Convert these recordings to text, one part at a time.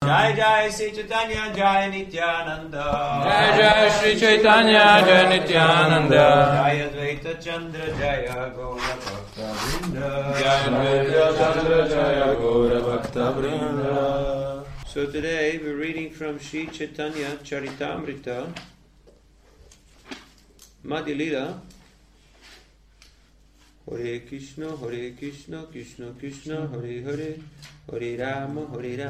Jai Jai Sri Chaitanya Jai Nityananda. Jai Jai Sri Chaitanya Jai Nityananda. Jai Advaita Chandra Jaya Gaura Bhakta Vrinda. Jai Advaita Chandra Jaya Gaura Bhakta Vrinda. So today we're reading from Sri Chaitanya Charitamrita, Madhya Lila. Hare Krishna, Krishna Krishna, Hare Hare, Hare Rama,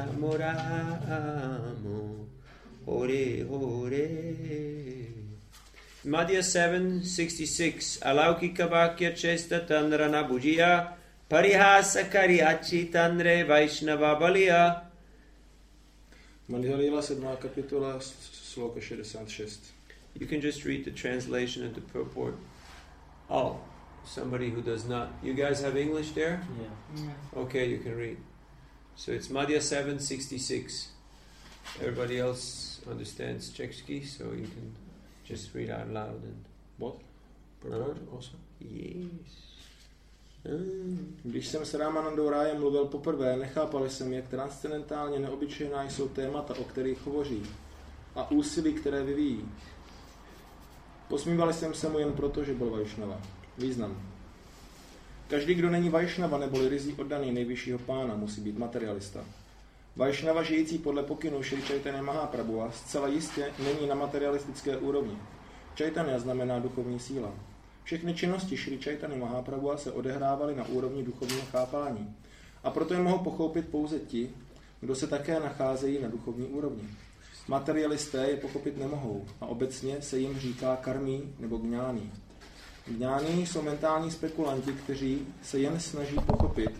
Rama, Hare Hare. Madhya 766. Alaukika Vakya Chesta Tandrana Bhujiya, Parihasa Kariachi Tandre Vaishnava Baliya. Madhya Lila 7. kapitola, sloka 66. You can just read the translation and the purport. Oh, somebody who does not. You guys have English there? Yeah. Okay, you can read. So it's Madhya 766. Everybody else understands Czechsky, so you can just read out loud. And What? Purport also? Yes. Když jsem s Ramanandou Rájem mluvil poprvé, nechápal jsem, jak transcendentálně neobyčejná jsou témata, o kterých hovoří, a úsilí, které vyvíjí. Posmívali jsem se mu jen proto, že byl Vajšnava. Význam. Každý, kdo není Vajšnava neboli ryzí oddaný nejvyššího pána, musí být materialista. Vajšnava žijící podle pokynů Šri Chaitanya Mahaprabhua zcela jistě není na materialistické úrovni. Chaitanya znamená duchovní síla. Všechny činnosti Šri Chaitanya Mahaprabhua se odehrávaly na úrovni duchovního chápání. A proto je mohou pochopit pouze ti, kdo se také nacházejí na duchovní úrovni. Materialisté je pochopit nemohou a obecně se jim říká karmí nebo gňáni. Gňáni jsou mentální spekulanti, kteří se jen snaží pochopit,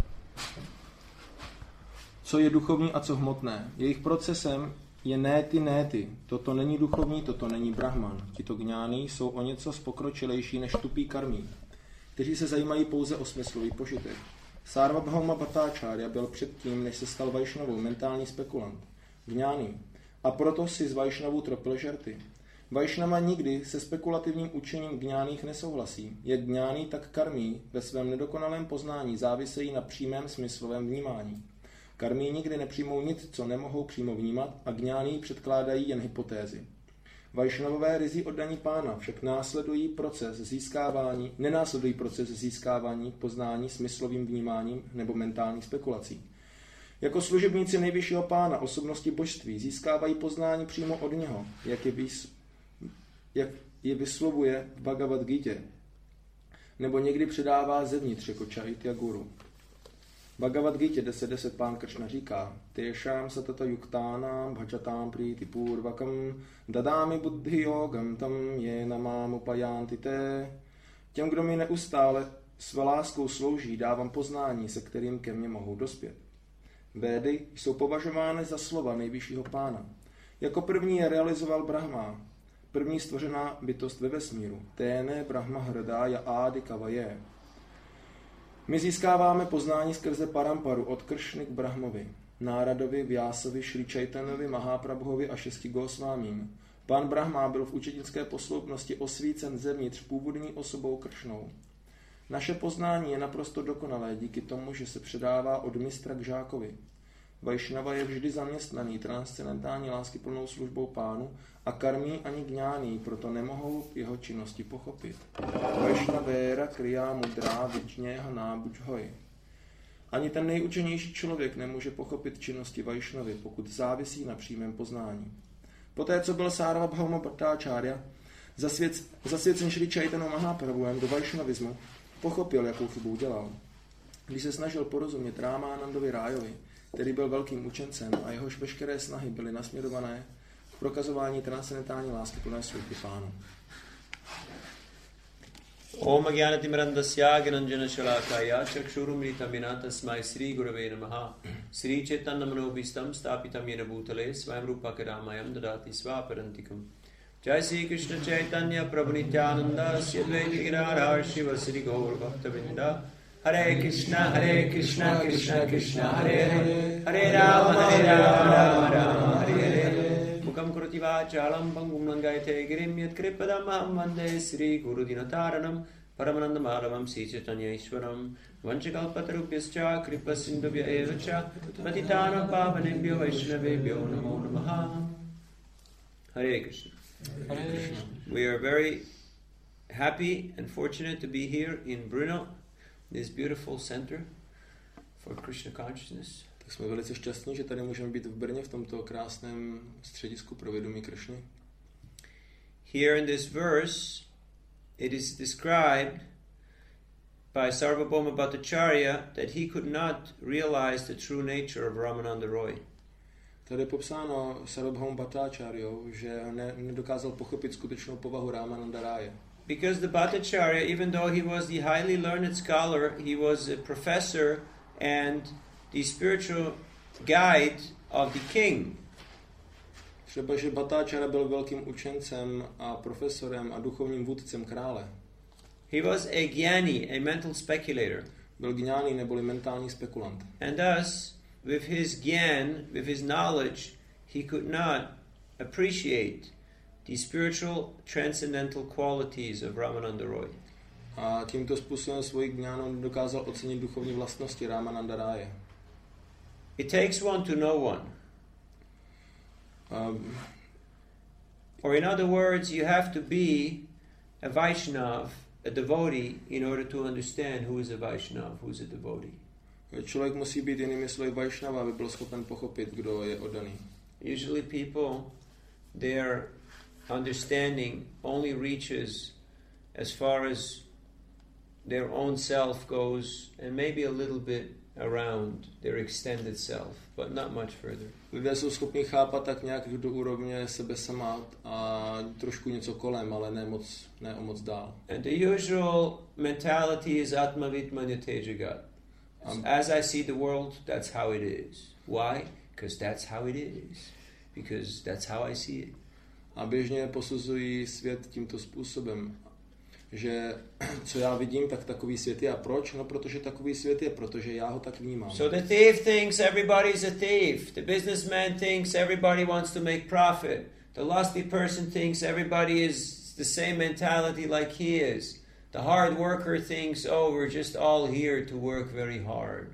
co je duchovní a co hmotné. Jejich procesem je néty. Toto není duchovní, toto není brahman. Tito gňáni jsou o něco pokročilejší než tupí karmí, kteří se zajímají pouze o smyslový požitek. Sarvabhauma Bhattacharya byl předtím, než se stal Vajšnavou, mentální spekulant. Gňáni. A proto si z Vajšnavů tropil žerty. Vajšnava nikdy se spekulativním učením gňáních nesouhlasí. Jak gňáni, tak karmí ve svém nedokonalém poznání závisejí na přímém smyslovém vnímání. Karmí nikdy nepřijmou nic, co nemohou přímo vnímat, a gňáni předkládají jen hypotézy. Vajšnavové ryzí oddaní pána však nenásledují proces získávání poznání smyslovým vnímáním nebo mentální spekulací. Jako služebníci nejvyššího pána, osobnosti božství, získávají poznání přímo od něho, jak je vyslovuje v Bhagavad Gita, nebo někdy předává zevnitř jako Chaitya Guru. Bhagavad Gita 10.10 pán Kršna říká: Tešám satata yuktánám bhajatam priti purvakam dadámi buddhi yogam tam jena mám upayanti te. Těm, kdo mi neustále své láskou slouží, dávám poznání, se kterým ke mně mohou dospět. Védy jsou považovány za slova nejvyššího pána. Jako první je realizoval Brahma, první stvořená bytost ve vesmíru. Téne Brahma hradája ádi kavaje. My získáváme poznání skrze paramparu od Kršny k Brahmovi, Náradovi, Vyásovi, Šri Chaitanovi, Mahaprabhovi a 6 Gosvámím. Pán Brahma byl v učednické posloupnosti osvícen zevnitř původní osobou Kršnou. Naše poznání je naprosto dokonalé díky tomu, že se předává od mistra k žákovi. Vajšnava je vždy zaměstnaný transcendentální láskyplnou službou pánu a karmí ani gňáni, proto nemohou jeho činnosti pochopit. Vajšnavéra kriya mudra vičněha nábuďhoj. Ani ten nejučenější člověk nemůže pochopit činnosti Vajšnavy, pokud závisí na přímém poznání. Poté, co byl Sarvabhauma Bhattacharya zasvěcen Šri Chaitanya Mahaprabhuem do vajšnavismu, pochopil, jakou chybu udělal. Když se snažil porozumět Ramanandovi Rájovi, který byl velkým učencem a jehož veškeré snahy byly nasměrované k prokazování transcendentální lásky plné služby pánu. Om Agyanatimirandasya Gyananjana Shalakaya Chakshurumritamina Tasmai Sri Gurave Namaha Sri Chaitanya Manobhistam Stapitam Yena Bhutale Swayam Rupa Kadamayam Dadati Svaparantikam. Jai Sri Krishna Chaitanya Prabhu Nityananda Sri Advaita Gadadhar Shiva Sri Gaur Bhaktavinda. Hare Krishna Krishna Krishna Hare Hare Hare Rama Rama Rama Hare Hare. Mukam Kurati Vachalam Pangum Langayate Girim Yat Kripadam Aham Vande Sri Guru Dinataranam Paramananda Madhavam Sri Chaitanya Ishwaram Vanchakalpatarubhyascha Kripa Sindhubhya evacha Patitanam Pavanebhyo Vaishnavebhyo Namo Namaha. Hare Krishna. We are very happy and fortunate to be here in Brno, this beautiful center for Krishna consciousness. Tak jsme velice šťastní, že tady můžeme být v Brně v tomto krásném středisku pro vědomí Kršny. Here in this verse, it is described by Sarvabhauma Bhattacharya that he could not realize the true nature of Ramananda Roy. Tady je popsáno Sarvabhauma Bhattacharya, že nedokázal pochopit skutečnou povahu Ramananda Ráje. Because the Bhattacharya, even though he was the highly learned scholar, he was a professor and the spiritual guide of the king. Třeba, že Bhattacharya byl velkým učencem a profesorem a duchovním vůdcem krále. He was a jnani, a mental speculator. Byl gňáni neboli mentální spekulant. And thus, with his gyan, with his knowledge, he could not appreciate the spiritual transcendental qualities of Ramananda Roy. A tímto způsobem svojí gňánou dokázal ocenit duchovní vlastnosti Ramananda Ráje. It takes one to know one. Or in other words, you have to be a Vaishnav, a devotee, in order to understand who is a Vaishnav, who is a devotee. Člověk musí být jinými slovy Vaishnava, aby byl schopen pochopit, kdo je oddaný. Usually people, their understanding only reaches as far as their own self goes, and maybe a little bit around their extended self, but not much further. Lidé jsou schopni chápat tak nějak do úrovně sebe sama a trošku něco kolem, ale ne o moc dál. And the usual mentality is Atmavit Manyate Jagat. As I see the world, that's how it is. Why? Because that's how it is. Because that's how I see it. A běžně posuzují svět tímto způsobem, že co já vidím, tak takový svět je. A proč? No, protože takový svět je, protože já ho tak vnímám. So the thief thinks everybody's a thief. The businessman thinks everybody wants to make profit. The lusty person thinks everybody is the same mentality like he is. The hard worker thinks, oh, we're just all here to work very hard.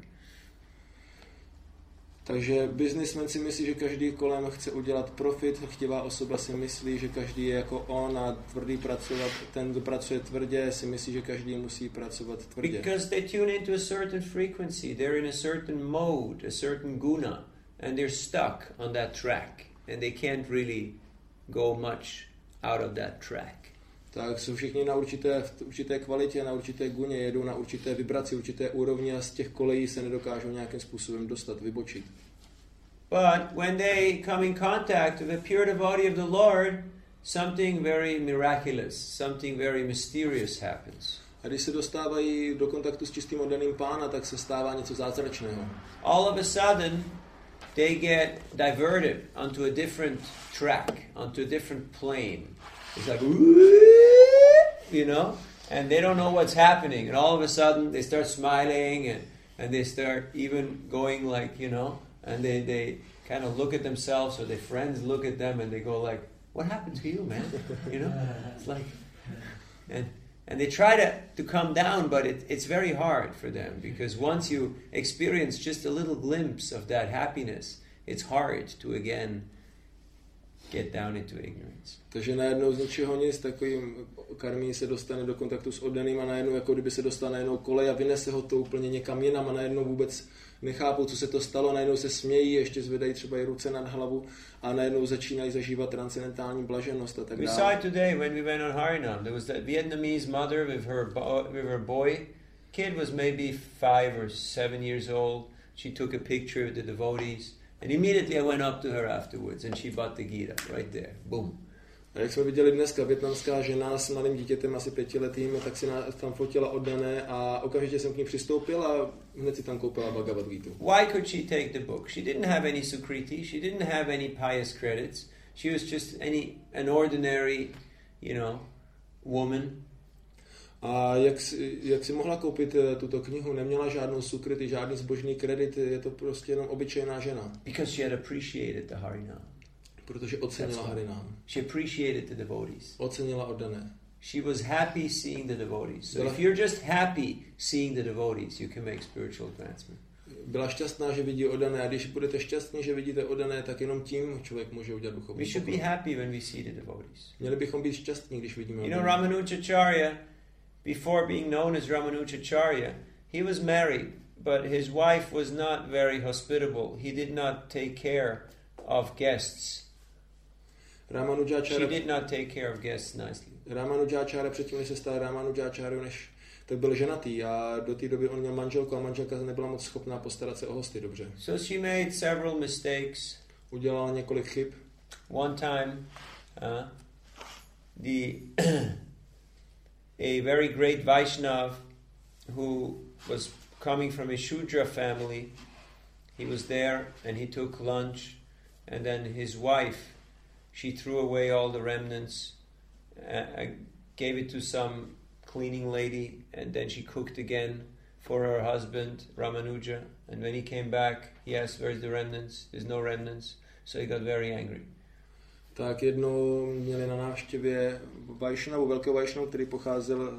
Takže businessman si myslí, že každý kolem chce udělat profit, chtivá osoba si myslí, že každý je jako on a tvrdý pracovat, ten, kdo pracuje tvrdě, si myslí, že každý musí pracovat tvrdě. Because they tune into a certain frequency, they're in a certain mode, a certain guna, and they're stuck on that track, and they can't really go much out of that track. Tak jsou všichni na určité kvalitě, na určité guně, jedou na určité vibraci, určité úrovni a z těch kolejí se nedokážou nějakým způsobem dostat, vybočit. But when they come in contact with a pure devotee of the Lord, something very miraculous, something very mysterious happens. A když se dostávají do kontaktu s čistým oddaným Pána, tak se stává něco zázračného. All of a sudden, they get diverted onto a different track, onto a different plane. It's like, you know, and they don't know what's happening. And all of a sudden, they start smiling and they start even going like, you know, and they kind of look at themselves or their friends look at them and they go like, what happened to you, man? You know, it's like, and they try to come down, but it's very hard for them because once you experience just a little glimpse of that happiness, it's hard to again get down into ignorance. Takže najednou z ničeho nic, takovým karmí se dostane do kontaktu s oddaným a najednou jako kdyby se dostal na jednou kolej a vynese ho to úplně někam jinam a najednou vůbec nechápou, co se to stalo, najednou se smějí, ještě zvedají třeba i ruce nad hlavu a najednou začínají zažívat transcendentální blaženost a tak dále. We saw it today when we went on Harinam. There was that Vietnamese mother with her boy. Kid was maybe 5 or 7 years old. She took a picture of the devotees. And immediately I went up to her afterwards and she bought the Gita right there. Boom. A jak jsme viděli dneska, vietnamská žena s mladým dítětem asi 5letým, tak si tam fotila oddané a okamžitě jsem k ní přistoupil a hned si tam koupila Bhagavad Gita. Why could she take the book? She didn't have any sukriti, she didn't have any pious credits. She was just an ordinary, you know, woman. A jak si mohla koupit tuto knihu? Neměla žádnou sukriti, žádný zbožný kredit, je to prostě jenom obyčejná žena. Because she had appreciated the Harinam. Protože ocenila Harinam. She appreciated the devotees. Ocenila oddané. she was happy seeing the devotees. So if you're just happy seeing the devotees, you can make spiritual advancement. Byla šťastná, že vidí oddané, a když budete šťastní, že vidíte oddané, tak jenom tím člověk může udělat duchovní We should be happy when we see the devotees. Měli bychom být šťastní, když vidíme You know, oddané. Ramanujacharya, before being known as Ramanujacharya, he was married, but his wife was not very hospitable. He did not take care of guests. She did not take care of guests nicely. Ramanujacharya předtím, než se stal Ramanujacharya, než tak byl ženatý a do té doby on měl manželku a manželka nebyla moc schopná postarat se o hosty dobře. So she made several mistakes. Udělala několik chyb. One time, a very great Vaishnav who was coming from a Shudra family, he was there and he took lunch, and then his wife, she threw away all the remnants, gave it to some cleaning lady, and then she cooked again for her husband, Ramanuja, and when he came back, he asked, where's the remnants? There's no remnants. So he got very angry. Tak jednou měli na návštěvě Vaishnavu, velkého Vaishnavu, který pocházel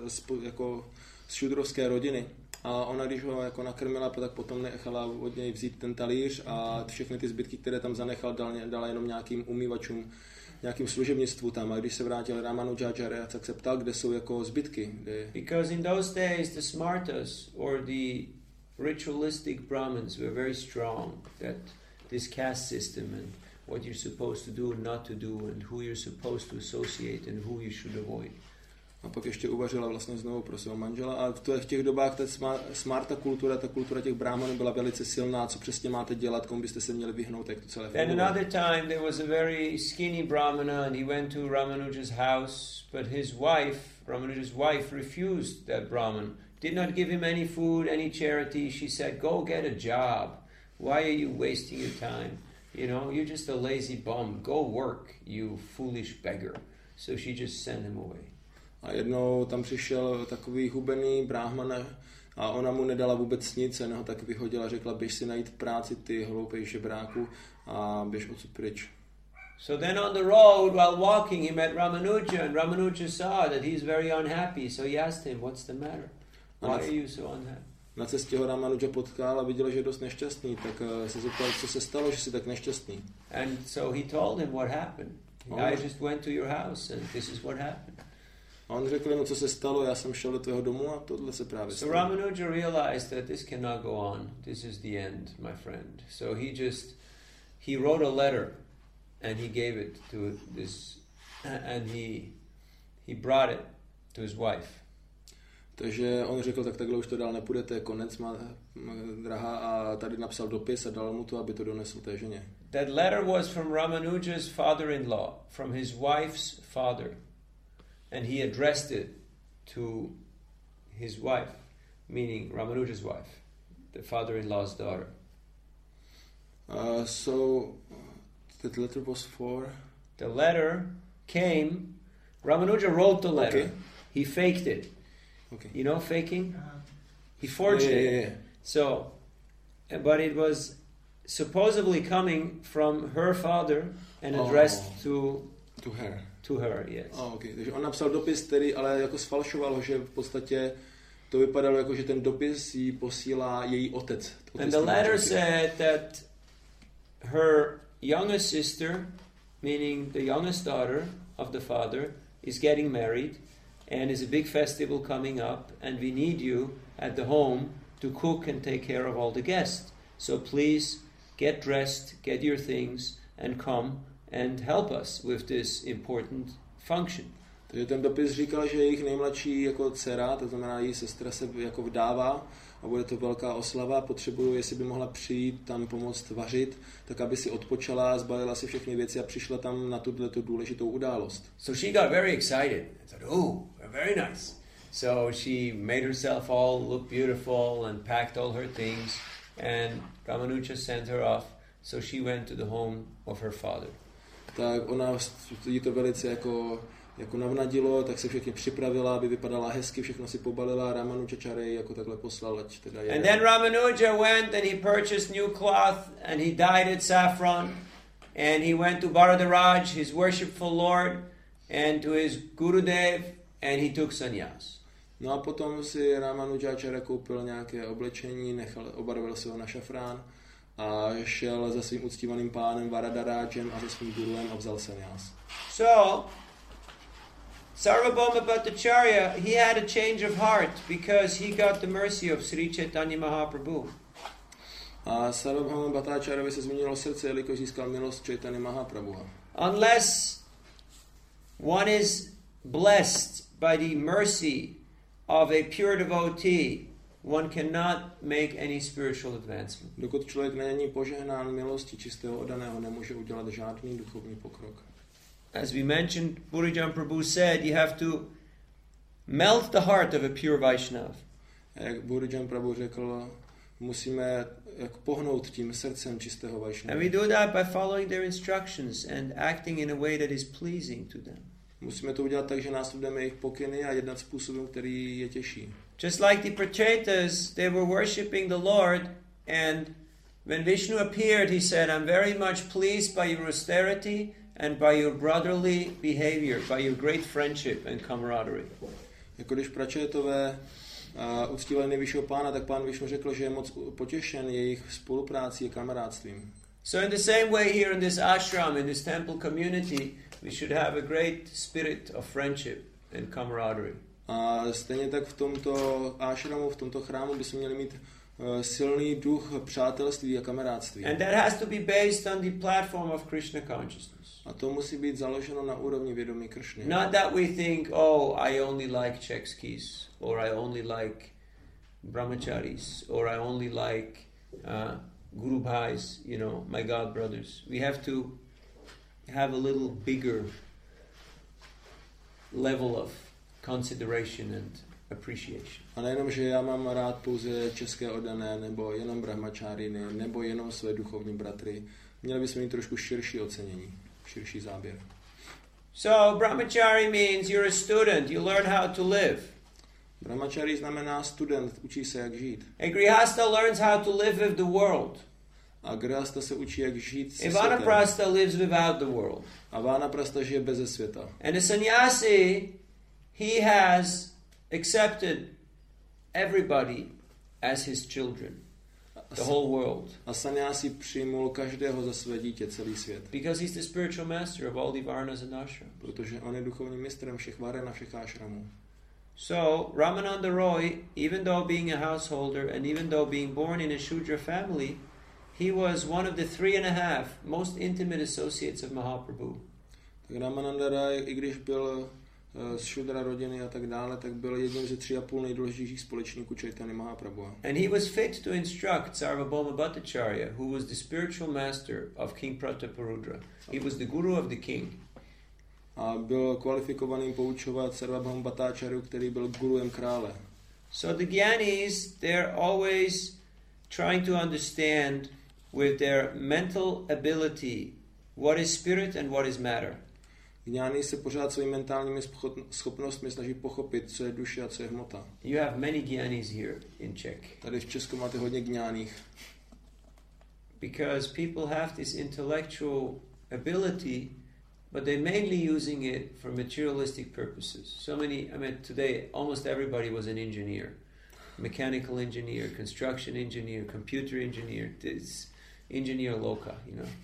z šudrovské rodiny. A ona, když ho jako nakrmila, tak potom nechala od něj vzít ten talíř a všechny ty zbytky, které tam zanechal, dala jenom nějakým umývačům, nějakým služebnictvu tam. A když se vrátil Ramanujacharya, tak se ptal, kde jsou jako zbytky. Because in those days the smartas or the ritualistic Brahmins were very strong, that this caste system and what you're supposed to do and not to do and who you're supposed to associate and who you should avoid. A pak ještě uvařila vlastně znovu pro svého manžela. A v těch dobách ta smarta kultura, ta kultura těch brahmanů byla velice silná, co přesně máte dělat, komu byste se měli vyhnout, jak to celé fungovalo. Then another time there was a very skinny brahmana and he went to Ramanuja's house, but his wife, Ramanuja's wife, refused that Brahman. Did not give him any food, any charity. She said, go get a job. Why are you wasting your time? You know, you're just a lazy bum. Go work, you foolish beggar. So she just sent him away. A jednou tam přišel takový hubený brahman a ona mu nedala vůbec nic, jen ho tak vyhodila, řekla, běž si najít práci, ty hloupej žebráku, a běž odsud pryč. So then on the road, while walking, he met Ramanuja, and Ramanuja saw that he's very unhappy, so he asked him, what's the matter? Why are you so unhappy? Na cestě ho Ramanuja potkal a viděl, že je dost nešťastný, tak se zeptal, co se stalo, že jsi tak nešťastný. And so he told him what happened. I just went to your house and this is what happened. A on řekl, no co se stalo, já jsem šel do tvého domu a tohle se právě stalo. So Ramanuja realized that this cannot go on. This is the end, my friend. So he wrote a letter and he gave it to this, and he brought it to his wife. Takže on řekl, tak takhle už to dál nepůjde, to je konec, má drahá, a tady napsal dopis a dal mu to, aby to donesl té ženě. That letter was from Ramanuja's father-in-law, from his wife's father. And he addressed it to his wife, meaning Ramanuja's wife, the father-in-law's daughter. So that letter was for? The letter came, Ramanuja wrote the letter. Okay. He faked it. Okay. You know faking? He forged it. Yeah. So, but it was supposedly coming from her father and addressed to her. To her, yes. Okay. Takže on napsal dopis, který ale jako sfalšoval ho, že v podstatě to vypadalo jako, že ten dopis jí posílá její otec. And the letter said that her youngest sister, meaning the youngest daughter of the father, is getting married and is a big festival coming up and we need you at the home to cook and take care of all the guests. So please get dressed, get your things and come and help us with this important function. Takže ten dopis říkal, že jejich nejmladší jako dcera, to znamená její sestra, se jako vdává a bude to velká oslava. Potřebuju, jestli by mohla přijít tam pomoct vařit, tak aby si odpočala, zbalila si všechny věci a přišla tam na tuto důležitou událost. So she got very excited. I thought, oh, very nice. So she made herself all look beautiful and packed all her things, and Ramanuja sent her off. So she went to the home of her father. Tak ona jí to velice jako navnadilo, tak se všechny připravila, aby vypadala hezky, všechno si pobalila, Ramanujacharya jako takhle poslal, ať teda jede. And then Ramanuja went and he purchased new cloth and he dyed it saffron and he went to Bharadaraj, his worshipful lord, and to his Gurudev and he took sannyas. No a potom si Ramanujáčara koupil nějaké oblečení, obarvil se ho na šafrán a šel za svým uctívaným pánem Varadarájem a za svým guruem a vzal sannyas. So, Sarvabhauma Bhattacharya, he had a change of heart because he got the mercy of Sri Chaitanya Mahaprabhu. A Sarvabhauma Bhattacharyovi se změnilo srdce, jelikož získal milost Chaitanya Mahaprabhu. Unless one is blessed by the mercy of a pure devotee, one cannot make any spiritual advancement. Dokud člověk není požehnán milostí čistého oddaného, nemůže udělat žádný duchovní pokrok. As we mentioned, Purijan Prabhu said, you have to melt the heart of a pure Vaishnav. Jak Purijan Prabhu řekl, musíme pohnout tím srdcem čistého Vaishnava. And we do that by following their instructions and acting in a way that is pleasing to them. Musíme to udělat tak, že následujeme jejich pokyny a jednat způsobem, který je těší. Just like the Prachetas, they were worshipping the Lord, and when Vishnu appeared, he said, I'm very much pleased by your austerity and by your brotherly behavior, by your great friendship and camaraderie. Jako když Pračetové uctívali nejvyššího pána, tak pán Višnu řekl, že je moc potěšen jejich spoluprácí a kamarádstvím. So in the same way here in this ashram, in this temple community, we should have a great spirit of friendship and camaraderie. A stejně tak v tomto ashramu, v tomto chrámu bychom měli mít silný duch přátelství a kamarádství. And that has to be based on the platform of Krishna consciousness. A to musí být založeno na úrovni vědomí Kršny. Not that we think, oh, I only like Chekskis, or I only like brahmacharis, or I only like Guru Bhais, you know, my God brothers. We have to have a little bigger level of consideration and appreciation. A nejenom, že já mám rád pouze české oddané, nebo jenom brahmačáriny, nebo jenom své duchovní bratry. Měli bychom mít trošku širší ocenění, širší záběr. So, brahmachari means you're a student, you learn how to live. Brahmachari znamená student, učí se, jak žít. A grihasta learns how to live with the world. A grihasta se učí, jak žít se A světem. vanaprastha lives without the world. A vanaprastha žije beze světa. And a sannyasi, he has accepted everybody as his children, the whole world. A sannyasi přijmul každého za své dítě, celý svět. Because he's the spiritual master of all the varnas and ashrams. Protože on je duchovním mistrem všech varen a všech ashramů. So, Ramananda Roy, even though being a householder and even though being born in a Shudra family, he was one of the 3.5 most intimate associates of Mahaprabhu. Tak Ramananda Roy, i když byl z Shudra rodiny a tak dále, tak byl jedním ze 3,5 nejdůležitějších společníků Chaitanya Mahaprabhu. And he was fit to instruct Sarvabhauma Bhattacharya, who was the spiritual master of King Prataparudra. He was the guru of the king. A byl kvalifikovaným poučovat Sarvabhauma Bhattacharyu, který byl guruem krále. So the Gyanis, they're always trying to understand with their mental ability what is spirit and what is matter. Gňáni se pořád svými mentálními schopnostmi snaží pochopit, co je duše a co je hmota. You have many Gyanis here in Czech. Tady v Česku máte hodně gňáních. Because people have this intellectual ability, but they're mainly using it for materialistic purposes. So many, I mean, today almost everybody was an engineer. Mechanical engineer, construction engineer, computer engineer, this engineer loka, you know.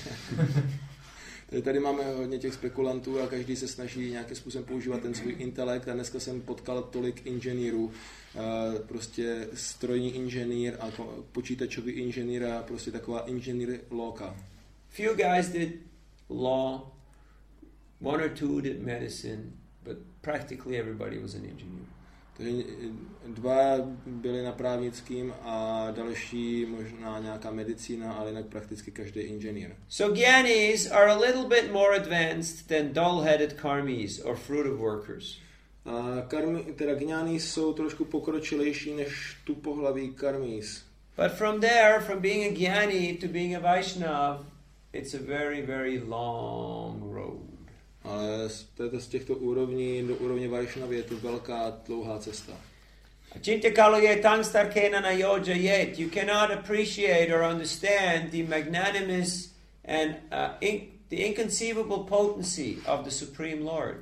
Tady máme hodně těch spekulantů a každý se snaží nějakým způsobem používat ten svůj intelekt a dneska jsem potkal tolik inženýrů, prostě strojní inženýr a počítačový inženýr a prostě taková inženýr loka. Few guys did law, one or two did medicine, but practically everybody was an engineer. Takže 2 byli na právnickým a další možná nějaká medicína, ale jinak prakticky každý inženýr. So Gyanis are a little bit more advanced than dull-headed karmis or fruitive workers. Teda gňáni jsou trošku pokročilejší než tupohlaví karmis. But from there, from being a Gyani to being a Vaishnav, it's a very, very long road. Ale z těchto úrovní do úrovně Vaishnavy je to velká, dlouhá cesta. Achintya kaloye tangstarkena na yoja yet. You cannot appreciate or understand the magnanimous and the inconceivable potency of the Supreme Lord.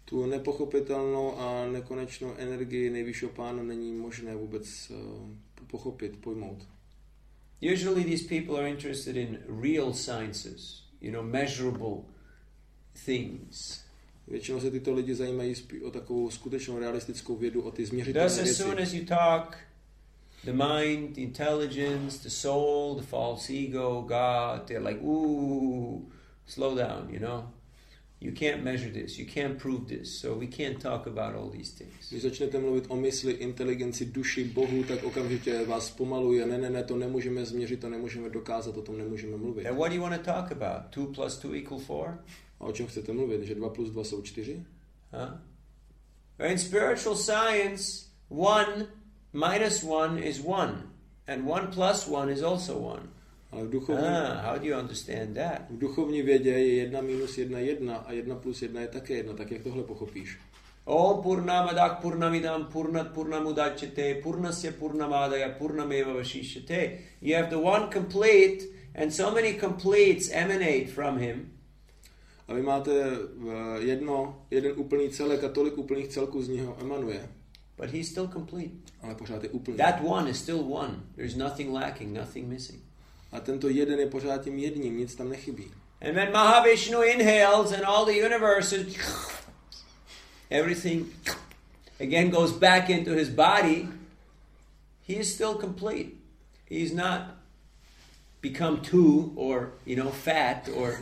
Tu nepochopitelnou a nekonečnou energii nejvyššího pána není možné vůbec pochopit, pojmout. Usually these people are interested in real sciences, measurable things. Většinou se tyto lidi zajímají o takovou skutečnou realistickou vědu, o ty změřitelné Thus, as věci. soon as you talk, the mind, the intelligence, the soul, the false ego, God, they're like, ooh, slow down, You can't measure this, you can't prove this, so we can't talk about all these things. Když začnete mluvit o mysli, inteligenci, duši, Bohu, tak okamžitě vás pomaluje. Ne, to nemůžeme změřit, to nemůžeme dokázat, o tom nemůžeme mluvit. And what do you want to talk about? 2 + 2 = 4? A o čem chcete mluvit? Že 2 + 2 jsou 4? In spiritual science, 1 - 1 is 1, and 1 + 1 is also 1. Ale how do you understand that? V duchovní vědě je 1 - 1 1 a 1 + 1 je také 1. Tak jak tohle pochopíš? Om Purnamadak Purnamidam Purnat Purnamudachyate Purnasya Purnamadaya Purnameva Vashishyate. You have the one complete, and so many completes emanate from him. A vy máte jeden úplný celek a tolik úplných celků z něho emanuje. But he's still complete. Ale pořád je úplný. That one is still one. There's nothing lacking, nothing missing. A tento jeden je pořád tím jedním, nic tam nechybí. And when Mahavishnu inhales and all the universes, everything again goes back into his body, he is still complete. He's not become two or, fat or...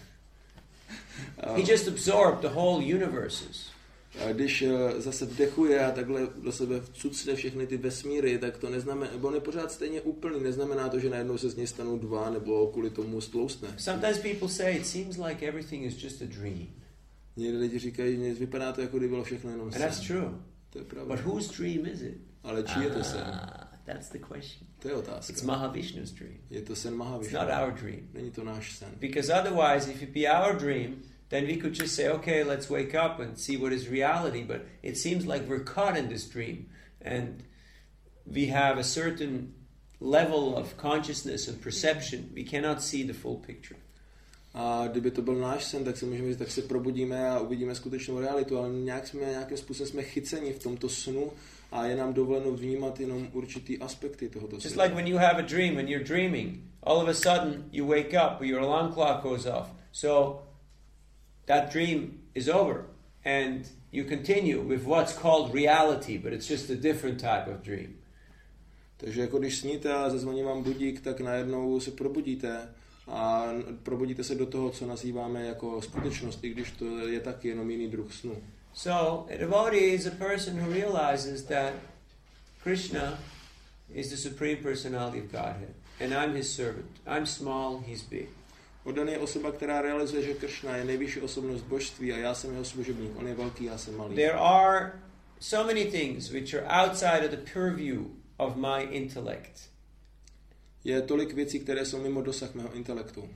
He just absorbed the whole universes. A když zase vdechuje a takhle do sebe vcucne všechny ty vesmíry, tak to neznamená, nebo on je pořád stejně úplný, neznamená to, že najednou se z něj stanou 2 nebo kvůli tomu stloustne. Sometimes people say it seems like everything is just a dream. Někdy lidi říkají, že vypadá to, jako kdyby bylo všechno jenom sen. And that's true. To je pravda. But whose dream is it? Ale čí je to sen? That's the question. To je otázka. It's Mahavishnu's dream. Je to sen Mahavišnu. It's not our dream. Není to náš sen. Because otherwise, if it be our dream, then we could just say, okay, let's wake up and see what is reality. But it seems like we're caught in this dream. And we have a certain level of consciousness and perception. We cannot see the full picture. A kdyby to byl náš sen, tak si můžeme říct, tak se probudíme a uvidíme skutečnou realitu, ale nějakým způsobem jsme chyceni v tomto snu a je nám dovoleno vnímat jenom určitý aspekty tohoto snu. Just like when you have a dream and you're dreaming, all of a sudden you wake up, your alarm clock goes off. So that dream is over and you continue with what's called reality, but it's just a different type of dream. Takže jako když sníte a zazvoní vám budík, tak najednou se probudíte a probudíte se do toho, co nazýváme jako skutečnost, i když to je taky jenom jiný druh snu. So, a devotee is a person who realizes that Krishna is the Supreme Personality of Godhead, and I'm his servant. I'm small, he's big. Oddaný je osoba, která realizuje, že Krishna je nejvyšší osobnost božství a já jsem jeho služebník. On je velký, já jsem malý. There are so many things which are outside of the purview of my intellect. Je tolik věcí, které jsou mimo dosah mého intelektu.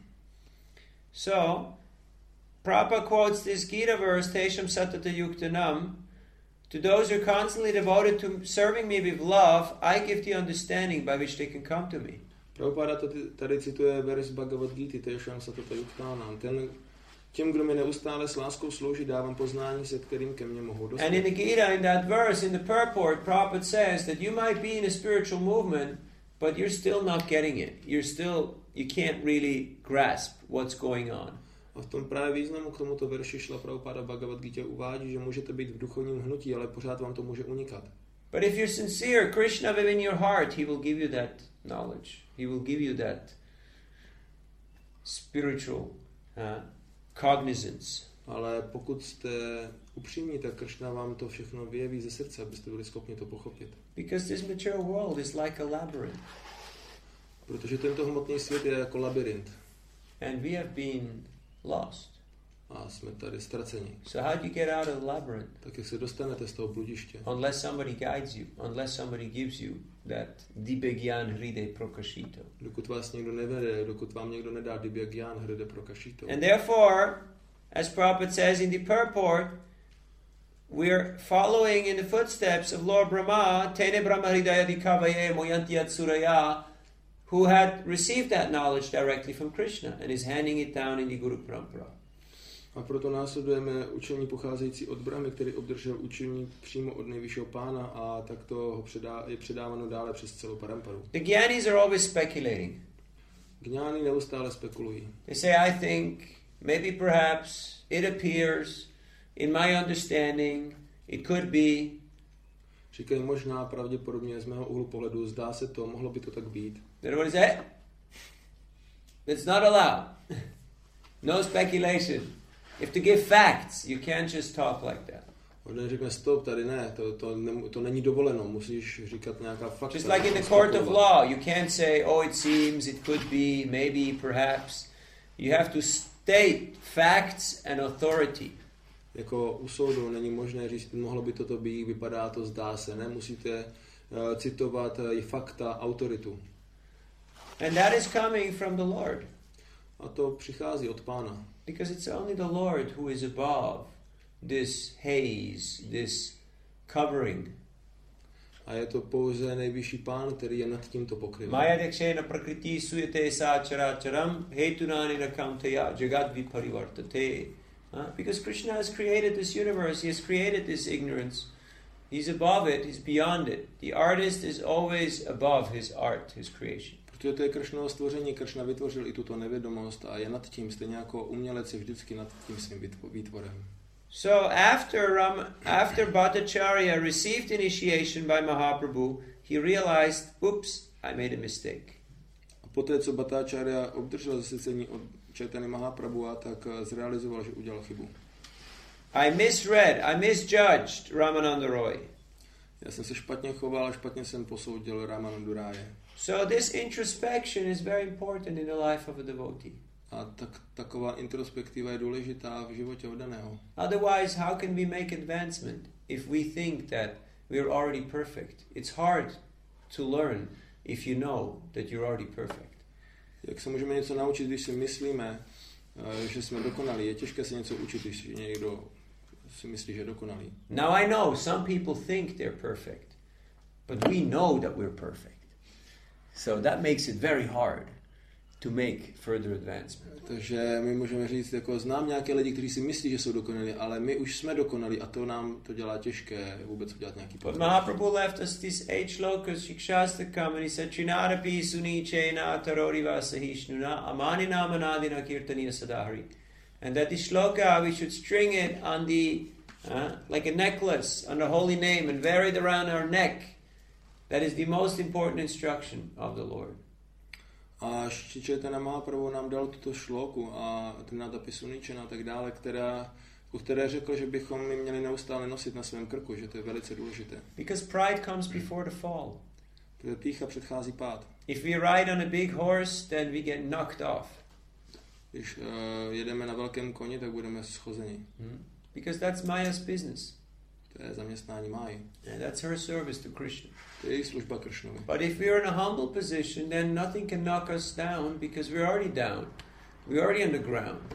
So, Prabhupada quotes this Gita verse, Tesham Satata Yuktanam, to those who are constantly devoted to serving me with love, I give the understanding by which they can come to me. Prabhupada tady cituje verš Bhagavad Gita, Tesham Satata Yuktanam. Těm, kdo mi neustále s láskou slouží, dávám poznání, se kterým ke mně mohou dostat. And in the Gita, in that verse, in the purport, Prabhupada says that you might be in a spiritual movement, but you're still not getting it. You can't really grasp what's going on. A v tom právě významu k tomuto verši šla Prabhupada Bhagavad Gita uvádí, že můžete být v duchovním hnutí, ale pořád vám to může unikat. But if you're sincere, Krishna within your heart, he will give you that knowledge. He will give you that spiritual cognizance. Ale pokud jste upřímní, tak Krishna vám to všechno vyjeví ze srdce, abyste byli schopni to pochopit. Because this material world is like a labyrinth. Protože tento hmotný svět je jako labyrint. And we have been lost. A jsme tady ztraceni. So how do you get out of the labyrinth? Tak jak se dostanete z toho bludiště? Unless somebody guides you, unless somebody gives you that Dibya Gyan Hriday Prakashito. Dokud vás někdo nevede, dokud vám někdo nedá Dibya Gyan Hriday Prakashito. And therefore, as Prabhupada says in the purport, we're following in the footsteps of Lord Brahma, Tene Brahma Hridaya Dikavaye Moyanti Atsuraya, who had received that knowledge directly from Krishna and is handing it down in the Guru Parampara. A proto následujeme učení pocházející od Brahmy, který obdržel učení přímo od nejvyššího pána a tak to je předáváno dále přes celou paramparu. The Gyanis are always speculating. Gňáni neustále spekulují. They say, I think, maybe perhaps, it appears, in my understanding, it could be. Říkají možná, pravděpodobně, z mého úhlu pohledu, zdá se to, mohlo by to tak být. Then what is that? It's not allowed. No speculation. You have to give facts. You can't just talk like that. On řekne stop, tady ne, to není dovoleno, musíš říkat nějaká fakta. Just like in the court of law, you can't say, oh, it seems, it could be, maybe, perhaps. You have to state facts and authority. Jako u soudu není možné říct, mohlo by toto být, vypadá to, zdá se, ne? Musíte citovat i fakta, autoritu. And that is coming from the Lord. A to přichází od Pána. Because it's only the Lord who is above this haze, this covering. A je to pouze nejvyšší Pán, který je nad tímto pokryvem. Maya dakshena prakriti suyate sacharacharam hetunani nakamtaya jagat viparivartate. Because Krishna has created this universe, he has created this ignorance. He's above it, he's beyond it. The artist is always above his art, his creation. Protože to je Kršnovo stvoření, Kršna vytvořil i tuto nevědomost a je nad tím, stejně jako umělec je vždycky nad tím svým výtvorem. So after Bhattacharya received initiation by Mahaprabhu, he realized, oops, I made a mistake. A poté, co Bhattacharya obdržel zasvěcení od Chaitanya Mahaprabhu, tak zrealizoval, že udělal chybu. I misjudged Ramananda Roy. Já jsem se špatně choval a špatně jsem posoudil Ramanandu Ráje. So this introspection is very important in the life of a devotee. A taková introspektiva je důležitá v životě oddaného. Otherwise, how can we make advancement if we think that we are already perfect? It's hard to learn if you know that you're already perfect. Jak se můžeme něco naučit, když si myslíme, že jsme dokonalí? Je těžké se něco učit, když někdo si myslí, že je dokonalý. Now I know some people think they're perfect, but we know that we're perfect. So that makes it very hard to make further advancement. Takže my můžeme říct, jako znám nějaké lidi, kteří si myslí, že jsou dokonalí, ale my už jsme dokonalí a to nám to dělá těžké vůbec udělat nějaký pokrok. But Mahaprabhu left us these 8 shlokas Shikshastakam and he said Trinadapi Sunichena Taroriva Sahishnuna Amanina Manadina Kirtaniya Sadahari. And that this shloka we should string it on the like a necklace on the holy name and wear it around our neck. That is the most important instruction of the Lord. A Chaitanya Mahaprabhu nám dal tuto šloku a Trinadapi Sunichena a tak dále, které řekl, že bychom ji měli neustále nosit na svém krku, že to je velice důležité. Because pride comes before the fall. Protože pýcha předchází pád. If we ride on a big horse, then we get knocked off. Když jedeme na velkém koni, tak budeme schozeni. Because that's Maya's business. To je zaměstnání Máji. And that's her service to Krishna. To je její služba Krishnovi. But if we're in a humble position, then nothing can knock us down because we're already down. We're already on the ground.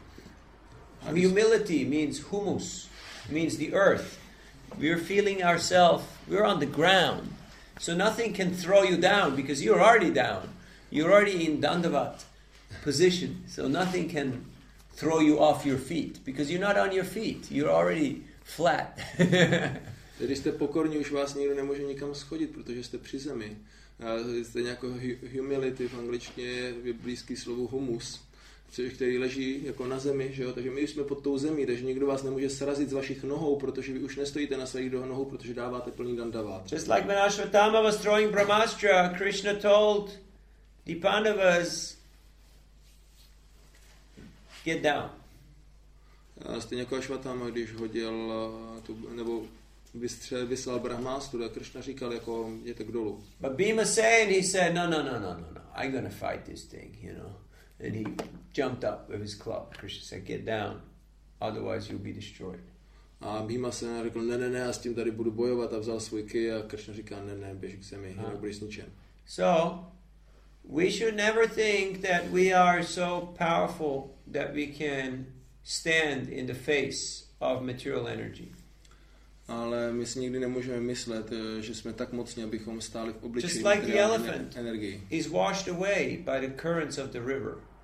Humility means humus, means the earth. We're feeling ourselves, we're on the ground. So nothing can throw you down because you're already down. You're already in dandavat position. So nothing can throw you off your feet because you're not on your feet. You're already flat. Když jste pokorní, už vás nikdo nemůže nikam schodit, protože jste při zemi. Jste nějakou humility, v angličtině je blízký slovu humus, který leží jako na zemi, že jo? Takže my už jsme pod tou zemí, takže nikdo vás nemůže srazit z vašich nohou, protože vy už nestojíte na svých nohou, protože dáváte plný dandavat. Just like when Ashwatthama was throwing Brahmastra, Krishna told the Pandavas, get down. Stejně jako Ashwatthama, když hodil nebo vyslal Brahmastru, a Krishna říkal, jako jděte k dolu. But Bhimasen, he said, no, I'm gonna fight this thing, you know. And he jumped up with his club. Krishna said, get down, otherwise you'll be destroyed. A Bhimasen řekl, ne, já s tím tady budu bojovat a vzal svůj kij a Krishna říká, ne, běž k zemi, jinak budeš zničen. So, we should never think that we are so powerful that we can stand in the face of material energy. Ale my si nikdy nemůžeme myslet, že jsme tak mocní, abychom stáli v obličeji materiální energii. Is washed away by the currents of the river.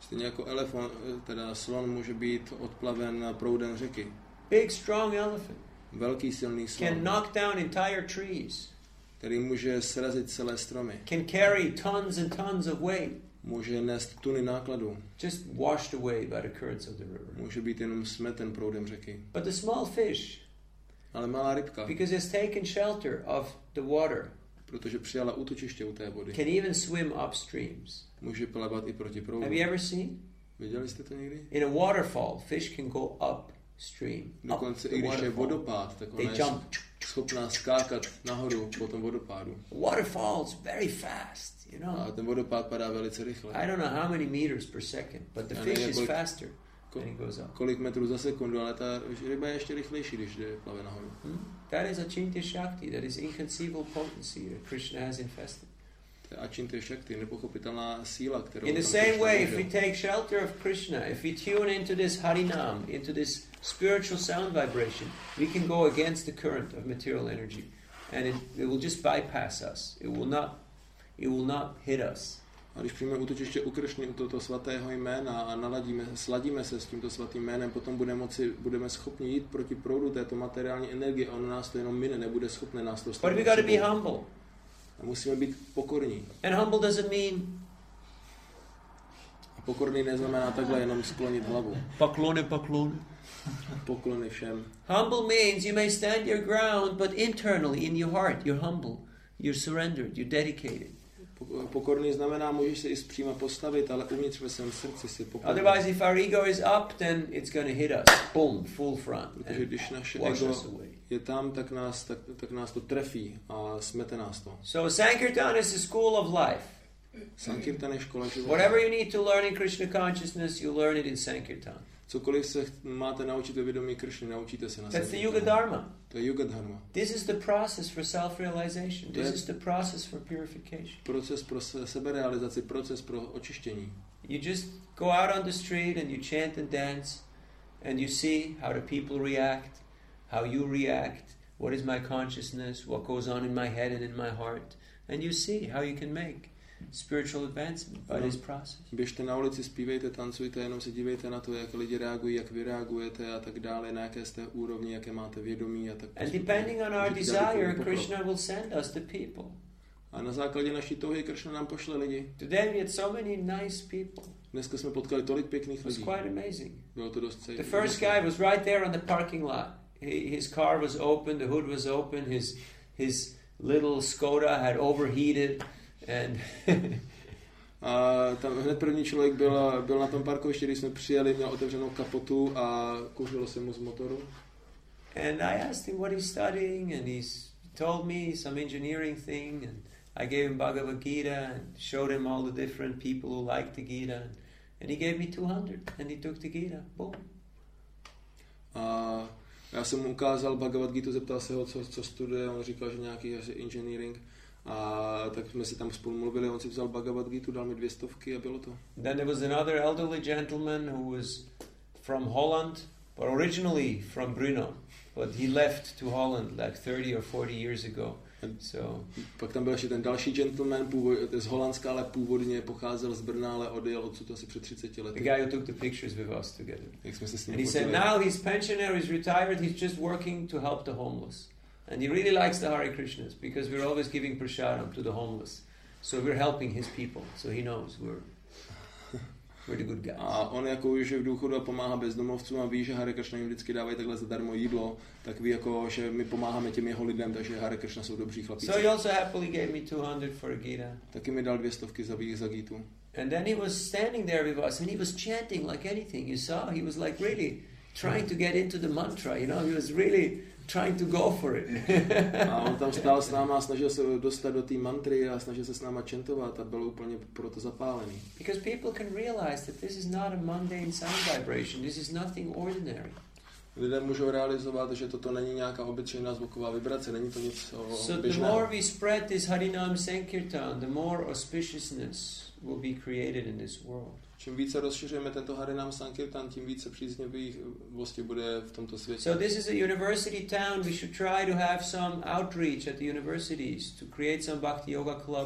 Stejně jako teda slon může být odplaven proudem řeky. Big, strong elephant Velký silný can slon, knock down entire trees, který může srazit celé stromy. can carry tons and tons of weight, Může nést tuny nákladu. just washed away by the currents of the river. Může být jenom smeten proudem řeky. But the small fish, Ale malá rybka, because it's taken shelter of the water, protože přijala útočiště u té vody, can even swim upstreams. může plavat i proti proudu. Have you ever seen? Viděli jste to někdy? In a waterfall, fish can go upstream. Dokonce Up i the když je waterfall. vodopád, tak They ona je jump. schopná skákat nahoru po tom vodopádu. Waterfall's very fast, you know. A ten vodopád padá velice rychle. I don't know how many meters per second, but the Já fish nevím, is kolik- faster when he goes up. Kolik metrů za sekundu, ale ta ryba je ještě rychlejší, když jde plave nahoru. That is Achintya Shakti, that is inconceivable potency that Krishna has infested. To je Achintya Shakti, nepochopitelná síla, kterou In the tam same Krishna way, if vložil. we take shelter of Krishna, if we tune into this Harinam, into this spiritual sound vibration, we can go against the current of material energy. And it will just bypass us. It will not hit us. A když přijmeme útočiště u Kršny, u tohoto svatého jména a sladíme se s tímto svatým jménem, potom budeme schopni jít proti proudu této materiální energie a ono nás to jenom mine, nebude schopné nás to But we got to be humble. A musíme být pokorní. And humble doesn't mean A pokorný neznamená takhle jenom sklonit hlavu. paklone. Poklony všem. Humble means you may stand your ground, but internally in your heart, you're humble, you're surrendered, you're dedicated. Pokorný znamená, můžeš se i zpříma postavit, ale uvnitř ve svém srdci si pokorný. Otherwise, if our ego is up, then it's going to hit us. Boom, full front. Protože když naše wash ego us away. je tam, tak nás to trefí a smete nás to. So Sankirtan is the school of life. Sankirtan je škola života. Whatever you need to learn in Krishna consciousness, you learn it in Sankirtan. Cokoliv se máte naučit ve vědomí Kršny, naučíte se na That's the Sankirtanu. Yuga Dharma. To je Yuga Dharma. This is the process for self-realization. This is the process for purification. Proces pro seberealizaci, proces pro očištění. You just go out on the street and you chant and dance and you see how the people react, how you react, what is my consciousness, what goes on in my head and in my heart, and you see how you can make spiritual advancement by this process. Běžte na ulici, zpívejte, tancujte, jenom se dívejte na to, jak lidi reagují, jak vy reagujete a tak dále, na jaké jste úrovni, jaké máte vědomí a tak. And depending on our desire, Krishna will send us the people. A na základě naší touhy Kršna nám pošle lidi. Today we had so many nice people. Dneska jsme potkali tolik pěkných It was lidí. quite amazing. Bylo to dost The first guy was right there on the parking lot. His car was open, the hood was open, his little Skoda had overheated and a tam hned první člověk byl na tom parkovišti, když jsme přijeli, měl otevřenou kapotu a kouřilo se mu z motoru. and I asked him what he's studying and he told me some engineering thing and I gave him Bhagavad Gita and showed him all the different people who liked the Gita and he gave me 200 and he took the Gita. Boom. A já jsem mu ukázal Bhagavad Gita, zeptal se ho, co studuje, on říkal, že nějaký engineering. A tak jsme si tam spolu mluvili, on si vzal Bhagavad Gita, dal mi 200 a bylo to. Then there was another elderly gentleman who was from Holland, but originally from Brno, but he left to Holland like 30 or 40 years ago. So Pak tam byl ještě ten další gentleman z Holandska, ale původně pocházel z Brna, ale odjel odsud asi před 30 the lety. guy who took the pictures with us together. Jak jsme se s And ním he said fotili. now he's pensioner, he's retired, he's just working to help the homeless. And he really likes the Hare Krishnas because we're always giving prasadam to the homeless. So we're helping his people. So he knows we're the good guys. A on jako už je v důchodu a pomáhá bezdomovcům a ví, že Hare Krishna jim vždycky dávají takhle zadarmo jídlo, tak ví jako, že my pomáháme těm jeho lidem, takže Hare Krishna jsou dobří chlapíci. So he also happily gave me 200 for a Gita. Taky mi dal 200 za Gitu. And then he was standing there with us and he was chanting like anything. You saw, he was like really trying to get into the mantra, you know, he was really trying to go for it. A on tam stál s náma a snažil se dostat do té mantry a snažil se s náma čentovat a byl úplně proto zapálený. Because people can realize that this is not a mundane sound vibration, this is nothing ordinary. Lidé můžou realizovat, že toto není nějaká obyčejná zvuková vibrace, není to nic So the běžného. more we spread this Harinam Sankirtan, the more auspiciousness will be created in this world. Čím více rozšiřujeme tento Harinam Sankirtan, tím více příznivých vlastně bude v tomto světě. So this is a university town. We should try to have some outreach at the universities to create some Bhakti Yoga club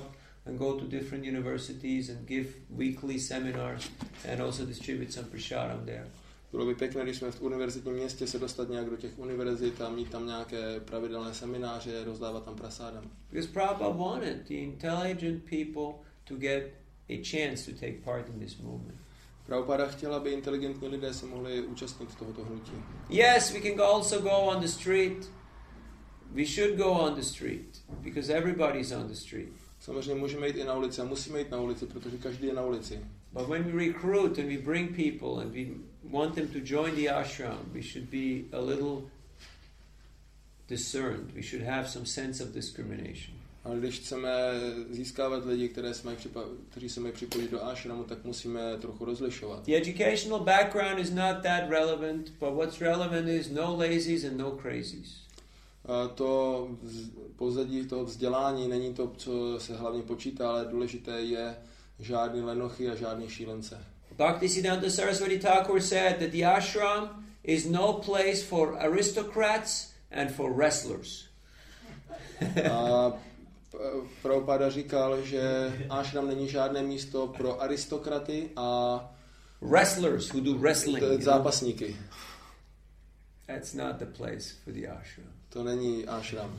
and go to different universities and give weekly seminars and also distribute some prasadam there. Bylo by pěkné, když jsme v univerzitním městě se dostat nějak do těch univerzit a mít tam nějaké pravidelné semináře, rozdávat tam prasádam. Because Prabhupada wanted the intelligent people to get a chance to take part in this movement. Prabhupada chtěl, aby inteligentní lidé se mohli účastnit tohoto hnutí. Yes, we can also go on the street. We should go on the street because everybody's on the street. Samozřejmě můžeme jít i na ulici a musíme jít na ulici, protože každý je na ulici. But when we recruit and we bring people and we want them to join the ashram, we should be a little discerned. We should have some sense of discrimination. Ale když chceme získávat lidi, kteří se mají připojit do ashramu, tak musíme trochu rozlišovat. The educational background is not that relevant, but what's relevant is no lazies and no crazies. To pozadí toho vzdělání není to, co se hlavně počítá, ale důležité je žádný lenochy a žádný šílence. Bhaktisiddhanta Saraswati Thakur said that the ashram is no place for aristocrats and for wrestlers. A Prabhupada říkal, že ashram není žádné místo pro aristokraty a wrestlers who do wrestling. Zápasníky. That's not the place for the ashram. To není ashram.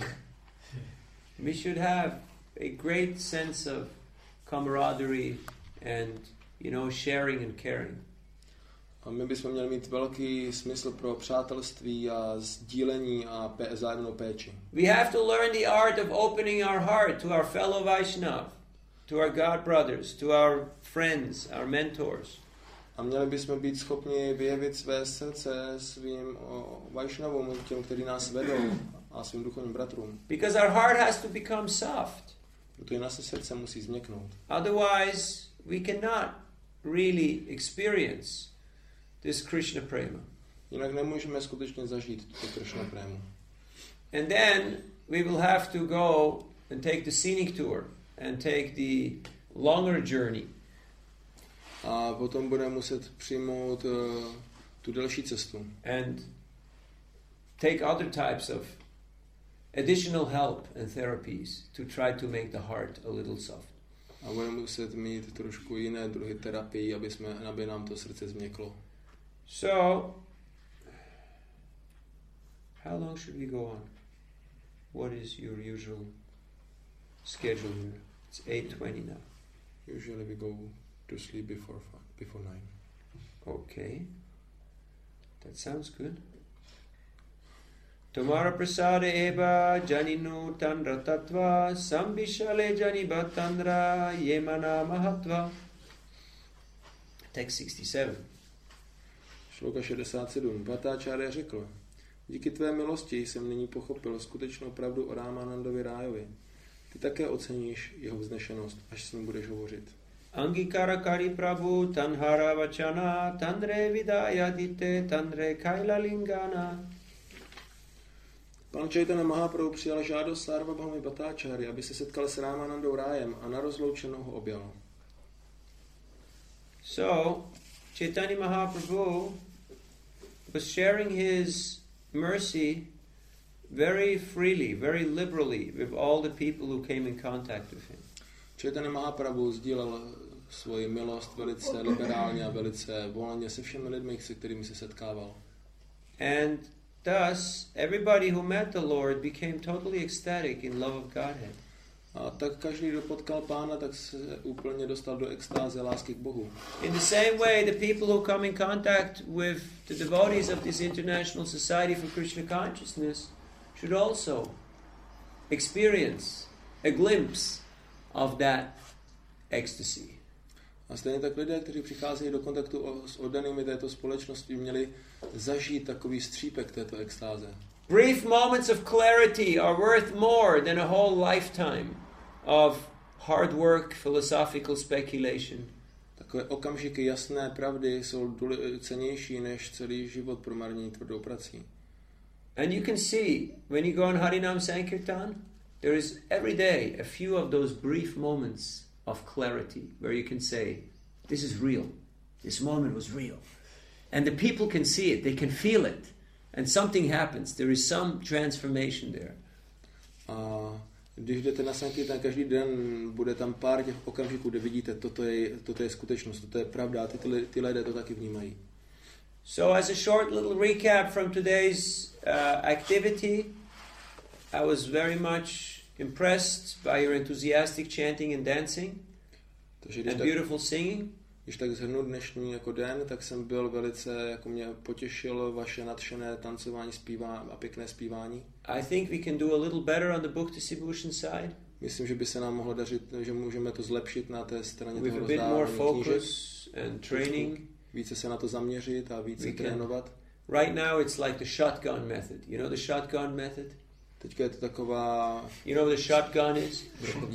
We should have a great sense of camaraderie and, sharing and caring. A my bychom měli mít velký smysl pro přátelství a sdílení a vzájemnou péči. We have to learn the art of opening our heart to our fellow Vaishnav, to our God brothers, to our friends, our mentors. A měli bychom být schopni vyjevit své srdce svým Vaishnavům, těm, kteří nás vedou, a svým duchovním bratrům. Because our heart has to become soft. Protože naše srdce musí změknout. Otherwise, we cannot really experience this Krishna prema. Jinak nemůžeme skutečně zažít tuto Krishna prému. And then we will have to go and take the scenic tour and take the longer journey. A potom budeme muset přijmout tu delší cestu. And take other types of additional help and therapies to try to make the heart a little soft. A budeme muset mít trošku jiné druhy terapii, aby nám to srdce změklo. So, how long should we go on? What is your usual schedule here? It's 8:20 now. Usually we go to sleep before 9. Okay. That sounds good. Tomara prasada eva janinu tandra tattva sambishale janibatandra yemana mahatva. Text 67. Šloka 67. Bhattáčárya řekl: Díky tvé milosti jsem nyní pochopil skutečnou pravdu o Rámanandovi rájovi. Ty také oceníš jeho vznešenost, až s ním budeš hovořit. Angikara kari prabhu tanhara vachana tandre vidayadite tandre kaila lingana. Pan Chaitanya Mahaprabhu přijal žádost Sarvabhaumi Bhattáčárya, aby se setkal s Rámanandou rájem a na rozloučenou ho objal. So, Chaitanya Mahaprabhu was sharing his mercy very freely, very liberally with all the people who came in contact with him. Chaitanya Mahaprabhu sdílel svoji milost velice liberálně a velice volně se všemi lidmi, se kterými se setkával. And thus, everybody who met the Lord became totally ecstatic in love of Godhead. A tak každý, kdo potkal Pána, tak se úplně dostal do extáze lásky k Bohu. In the same way, the people who come in contact with the devotees of this International Society for Krishna Consciousness should also experience a glimpse of that ecstasy. A stejně tak lidé, kteří přicházejí do kontaktu s oddanými této společnosti, měli zažít takový střípek této extáze. Brief moments of clarity are worth more than a whole lifetime of hard work, philosophical speculation. Takové okamžiky jasné pravdy jsou cennější než celý život promarněný tvrdou prací. And you can see, when you go on Harinam Sankirtan, there is every day a few of those brief moments of clarity where you can say, this is real. This moment was real. And the people can see it, they can feel it. And something happens. There is some transformation there. A Když jdete na Sankirtan každý den, bude tam pár těch okamžiků, kde vidíte, toto je skutečnost, toto je pravda, a ty lidé to taky vnímají. So as a short little recap from today's activity, I was very much impressed by your enthusiastic chanting and dancing and beautiful singing. Když tak shrnu dnešní jako den, tak jsem byl velice, jako mě potěšilo vaše nadšené tancování a pěkné zpívání. I think we can do a little better on the book distribution side. Myslím, že by se nám mohlo dařit, že můžeme to zlepšit na té straně toho rozdávání knížek. And training. Více se na to zaměřit a více trénovat. Right now it's like the shotgun method. You know the shotgun method? Teďka je to taková... You know what a shotgun is?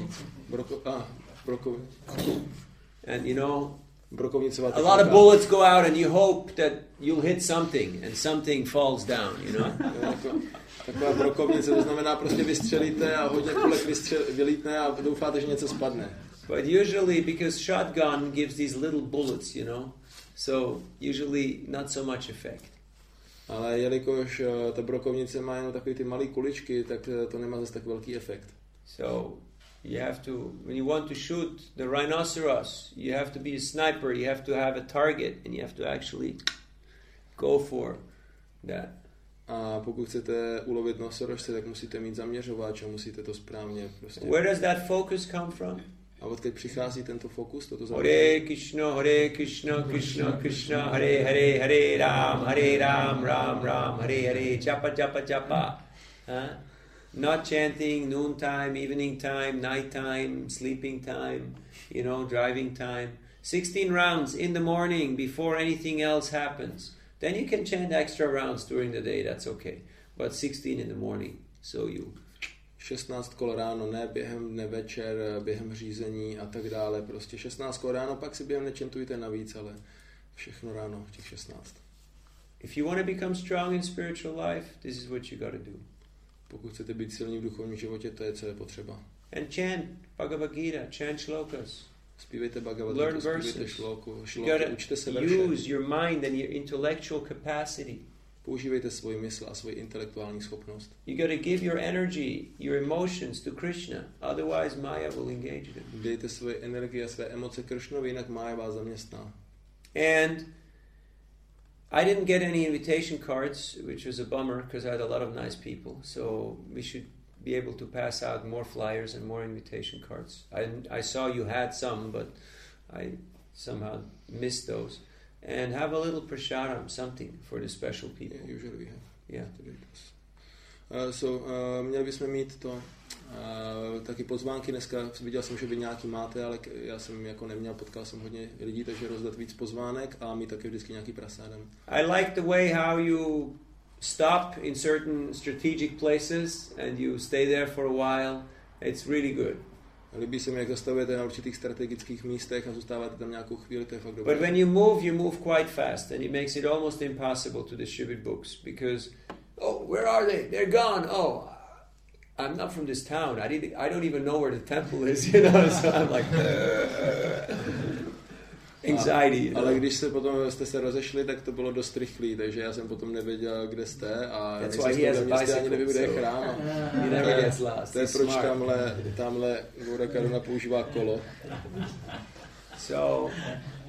Brokovnice. And you know, brokovnicová a lot of bullets go out and you hope that you'll hit something and something falls down, you know? Taková brokovnice, to znamená prostě vystřelíte a hodně kulek vylítne a doufáte, že něco spadne. But usually, because shotgun gives these little bullets, you know, so usually not so much effect. Ale jelikož ta brokovnice má jenom takové ty malé kuličky, tak to nemá zase tak velký efekt. So you have to, when you want to shoot the rhinoceros, you have to be a sniper, you have to have a target, and you have to actually go for that. A pokud chcete ulovit nosorožce, tak musíte mít zaměřovač a musíte to správně prostě. Where does that focus come from? A odkud přichází tento fokus, toto zaměření? Hare Krishna, Krishna Krishna, Hare Hare, Hare Ram, Ram Ram, Hare Hare, Japa Japa Japa. Not chanting noontime, evening time, nighttime, sleeping time, you know, driving time. 16 rounds in the morning before anything else happens. Then you can chant extra rounds during the day, that's okay. But 16 in the morning, so you... 16 kol ráno, ne během dne večer, během řízení a tak dále. Prostě 16 kol ráno, pak si během nečentujte navíc, ale všechno ráno, těch 16. If you want to become strong in spiritual life, this is what you got to do. Pokud chcete být silní v duchovním životě, to je, co je potřeba. And chant Bhagavad Gita, chant shlokas. Zpívejte Bhagavad Gita, zpívejte šloky, učte se verše. Use your mind and your intellectual capacity. Používejte svůj mysl a svoji intelektuální schopnost. You got to give your energy, your emotions to Krishna, otherwise Maya will engage them. Dejte svoji energii a své emoce Krishnovi, jinak Maya vás zaměstná. And I didn't get any invitation cards, which was a bummer because I had a lot of nice people. So we should be able to pass out more flyers and more invitation cards. I saw you had some, but I somehow missed those. And have a little prasadam, something for the special people. Yeah, usually we have. Yeah. Měli bychom mít to taky pozvánky. Dneska viděl jsem, že vy nějaký máte, ale já jsem jako neměl, potkal jsem hodně lidí, takže rozdat víc pozvánek a mít taky vždycky nějaký prasádem. I like the way how you stop in certain strategic places and you stay there for a while. It's really good. Líbí se mi, jak zastavujete na určitých strategických místech a zůstáváte tam nějakou chvíli, to je fakt dobré. But when you move quite fast and it makes it almost impossible to distribute books because, oh, where are they? They're gone. Oh, I'm not from this town. I don't even know where the temple is, you know, so I'm like anxiety. Ale když jste se rozešli, tak to bylo dost rychlý, takže já jsem potom nevěděl, kde jste a ani nevím, kde je chrám. To je proč tamhle Gora Karuna používá kolo. So,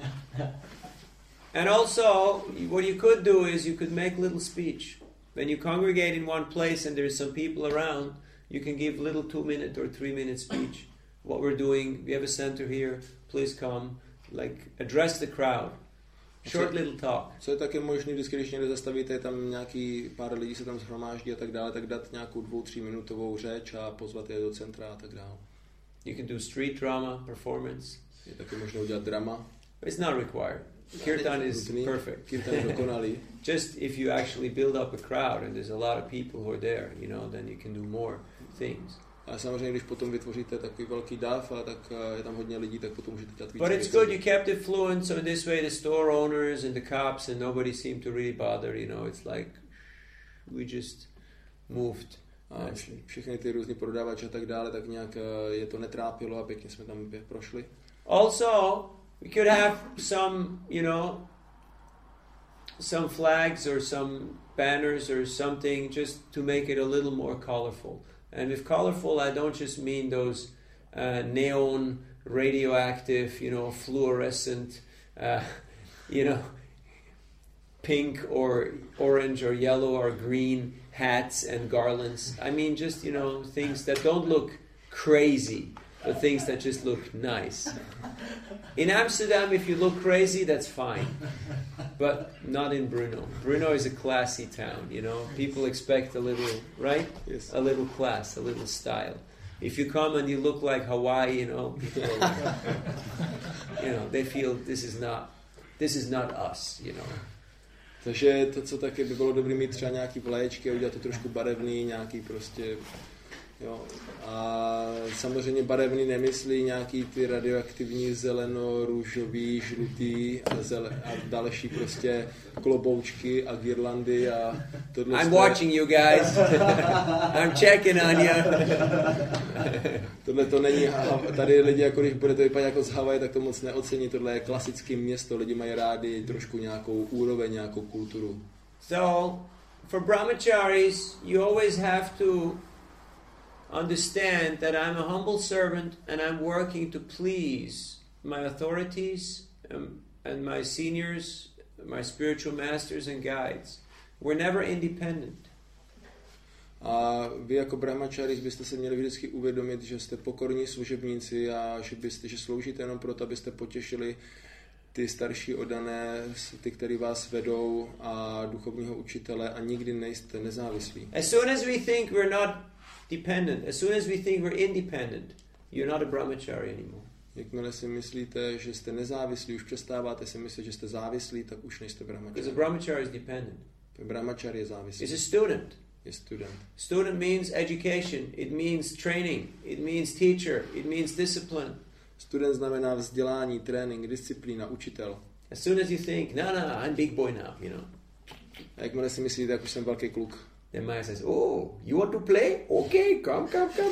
and also, what you could do is you could make little speech. When you congregate in one place and there's some people around, you can give little 2-minute or 3-minute speech. What we're doing, we have a center here, please come. Like address the crowd. Short little talk. Co je také možné, vždycky, když někde zastavíte, tam nějaký pár lidí se tam shromáždí a tak dále, tak dát nějakou 2-3 minutovou řeč a pozvat je do centra a tak dále. You can do street drama, performance. Je také možné udělat drama. It's not required. Kirtan is perfect. Kirtan je dokonalý. Just if you actually build up a crowd and there's a lot of people who are there, you know, then you can do more things. A samozřejmě, když potom vytvoříte takový velký dav, a tak je tam hodně lidí, tak potom můžete dělat víc. But it's good you kept it fluent, so in this way the store owners and the cops and nobody seemed to really bother, you know, it's like we just moved. A všechny ty různý prodavači a tak dále, tak nějak je to netrápilo a pěkně jsme tam prošli. Also, we could have some, you know, some flags or some banners or something just to make it a little more colorful. And with colorful, I don't just mean those neon, radioactive, fluorescent, pink or orange or yellow or green hats and garlands. I mean just, things that don't look crazy, but things that just look nice. In Amsterdam, if you look crazy, that's fine. But not in Brno. Brno is a classy town, People expect a little, right? Yes. A little class, a little style. If you come and you look like Hawaii, people are like, they feel this is not us, Takže to, co taky by bylo dobré mít třeba nějaký vlaječky a udělat to trošku barevný, nějaký prostě, jo. A samozřejmě barevný nemyslí nějaký ty radioaktivní zeleno, růžový, žlutý a další prostě kloboučky a girlandy a tohle. I'm watching you guys. I'm checking on you. Tohle to není, tady lidi, jako když budete vypadat jako z Havaje, tak to moc neocení, tohle je klasické město, lidi mají rádi trošku nějakou úroveň, nějakou kulturu. So, for brahmacharis, you always have to understand that I'm a humble servant and I'm working to please my authorities and my seniors, my spiritual masters and guides. We're never independent. A vy jako brahmacharis byste se měli vždycky uvědomit, že jste pokorní služebníci a že sloužíte jenom proto, abyste potěšili ty starší oddané, ty, kteří vás vedou a duchovního učitele a nikdy nejste nezávislí. As soon as we think we're not dependent, as soon as we think we're independent, you're not a brahmachari anymore. Jakmile si myslíte, že jste nezávislí, už přestáváte si myslet, že jste závislí, tak už nejste brahmachari. Because a brahmachari is dependent. Brahmachari je závislý. Is a student. Je student. Student means education, it means training, it means teacher, it means discipline. Student znamená vzdělání, trénink, disciplína, učitel. As soon as you think, no, I'm big boy now, A jakmile si myslíte, jak už jsem velký kluk. Then Maya says, oh, you want to play? Okay, come.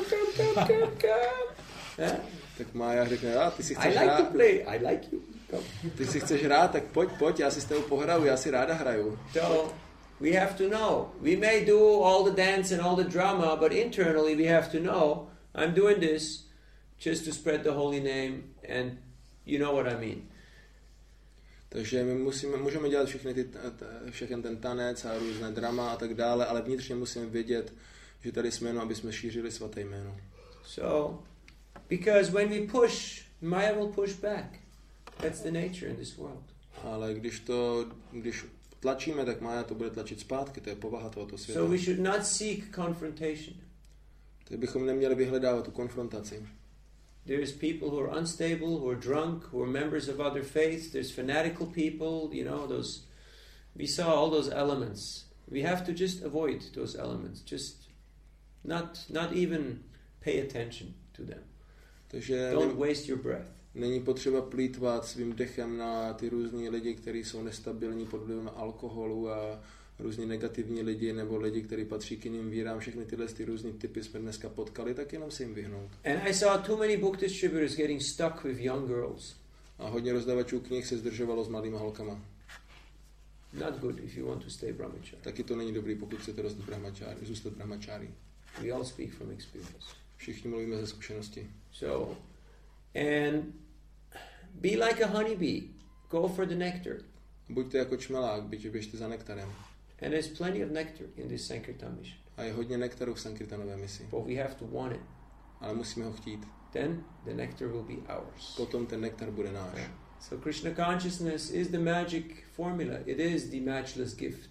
Yeah? Tak Mája řekne, ty si chceš I like hrát. to play, I like you. Come. Ty si chceš hrát, tak pojď, já si s tebou pohraju, já si ráda hraju. So, we have to know. We may do all the dance and all the drama, but internally we have to know, I'm doing this just to spread the holy name, and you know what I mean. Takže my můžeme dělat všechny ten tanec a různé drama a tak dále, ale vnitřně musíme vědět, že tady jsme jenom, aby jsme šířili svaté jméno. So, because when we push, Maya will push back. That's the nature in this world. Ale když tlačíme, tak Maya to bude tlačit zpátky, to je povaha tohoto světa. So we should not seek confrontation. Tak bychom neměli vyhledávat tu konfrontaci. There's people who are unstable, who are drunk, who are members of other faiths. There's fanatical people, those. We saw all those elements. We have to just avoid those elements. Just not even pay attention to them. Takže don't waste your breath. Není potřeba plýtvat svým dechem na ty různý lidi, kteří jsou nestabilní pod vlivem alkoholu a různí negativní lidi nebo lidi, kteří patří k jiným vírám. Všechny ty různý typy jsme dneska potkali, tak jenom se jim vyhnout. And I saw too many book distributors getting stuck with young girls. A hodně rozdavačů knih se zdržovalo s mladýma holkama. Not good if you want to stay brahmachari. Taky to není dobrý, pokud chcete zůstat brahmachari. We all speak from experience. Všichni mluvíme ze zkušenosti. So, and be like a honeybee. Go for the nectar. Buďte jako čmelák, běžte za nektarem. And there's plenty of nectar in this Sankirtan mission. A je hodně nektaru v Sankirtanové misi. But we have to want it. Ale musíme ho chtít. Then the nectar will be ours. Potom ten nektar bude náš. Yeah. So Krishna consciousness is the magic formula. It is the matchless gift.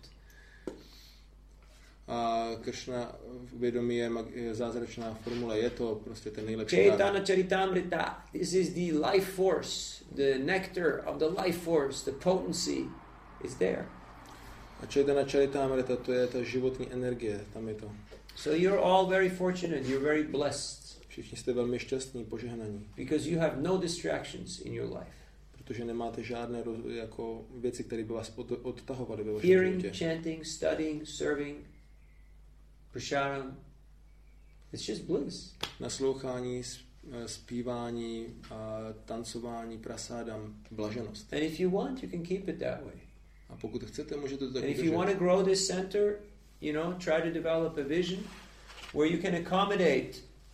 A Krishna vědomí je zázračná formule, je to prostě ten nejlepší. Chaitanya Charitamrita, this is the life force, the nectar of the life force, the potency is there. A Chaitanya Charitamrita, to je ta životní energie, tam je to. So you're all very fortunate, you're very blessed. Všichni jste velmi šťastní, požehnaní. Because you have no distractions in your life. Protože nemáte žádné jako věci, které by vás odtahovaly ve vašem Hearing, životě. chanting, studying, serving, prasadam. It's just bliss. Naslouchání, zpívání, tancování, prasádam, blaženost. And if you want, you can keep it that way. A pokud chcete, můžete to tak And if you udržet. want to grow this center, try to develop a vision where you can accommodate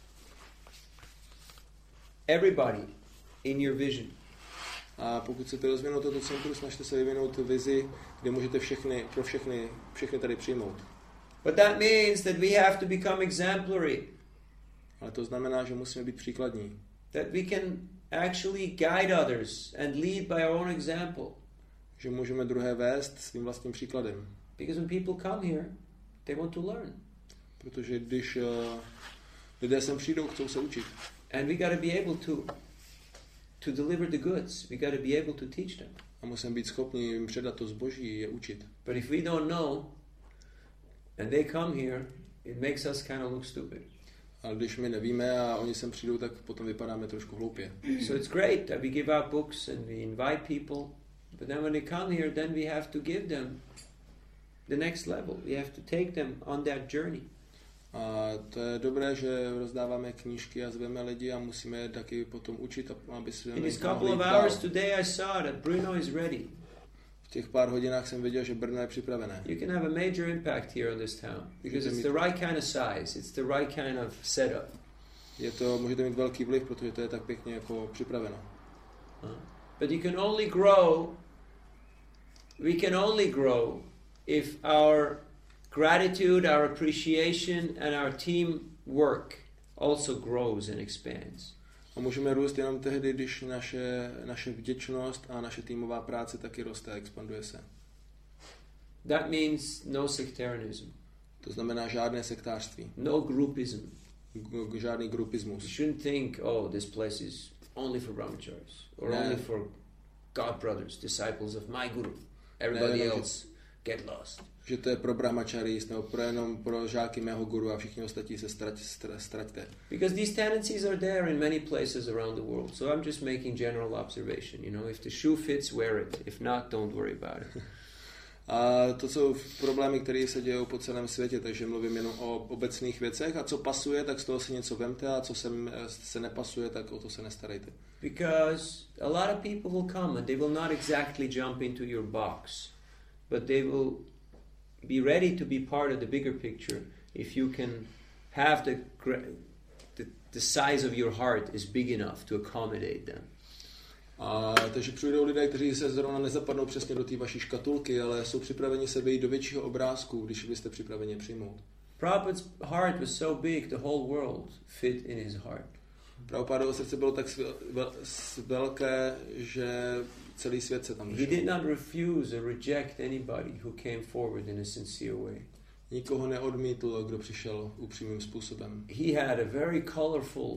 everybody in your vision. A pokud chcete rozvinout toto centrum, snažte se vyvinout vizi, kde můžete pro všechny tady přijmout. But that means that we have to become exemplary. Ale to znamená, že musíme být příkladní. That we can actually guide others and lead by our own example. Že můžeme druhé vést svým vlastním příkladem. Because when people come here, they want to learn. Protože když lidé sem přijdou, chcou se učit. And we got to be able to deliver the goods. We got to be able to teach them. A musíme být schopni jim předat to zboží, je učit. But if we don't know, and they come here, it makes us kind of look stupid. Ale když my nevíme a oni sem přijdou, tak potom vypadáme trošku hloupě. So it's great that we give out books and we invite people, but then when they come here, then we have to give them the next level. We have to take them on that journey. A to je dobré, že rozdáváme knížky a zveme lidi a musíme je taky potom učit, aby se In this couple of hours today I saw that Brno is ready. V těch pár hodinách jsem viděl, že Brno je připravené. You can have a major impact here on this town because it's the right kind of size, it's the right kind of setup. Můžete mít velký vliv, protože to je tak pěkně jako připraveno. But you can only grow, we can only grow if our gratitude, our appreciation and our team work also grows and expands. A můžeme růst jenom tehdy, když naše vděčnost a naše týmová práce taky roste a expanduje se. That means no sectarianism. To znamená žádné sektářství. No groupism. Žádný grupismus. You shouldn't think, oh, this place is only for brahmacharis or only for God brothers, disciples of my guru. Everybody else get lost. Že to je pro brahmacharis nebo jenom pro žáky mého guru a všichni ostatní se ztraťte. Because these tendencies are there in many places around the world. So I'm just making general observation. You know, if the shoe fits, wear it. If not, don't worry about it. A to jsou problémy, které se dějí po celém světě, takže mluvím jenom o obecných věcech a co pasuje, tak z toho si něco vemte a co se nepasuje, tak o to se nestarejte. Because a lot of people will come and they will not exactly jump into your box, but they will be ready to be part of the bigger picture if you can have the size of your heart is big enough to accommodate them. Takže přijdou lidé, kteří se zrovna nezapadnou přesně do té vaší škatulky, ale jsou připraveni se vejít do většího obrázku, když byste připraveni přijmout. Prabhupada's heart was so big, the whole world fit in his heart. Prabhupadovo srdce bylo tak velké, že celý svět se tam došel. He did not refuse or reject anybody who came forward in a sincere way. Nikoho neodmítl, kdo přišel upřímným způsobem. He had a very colorful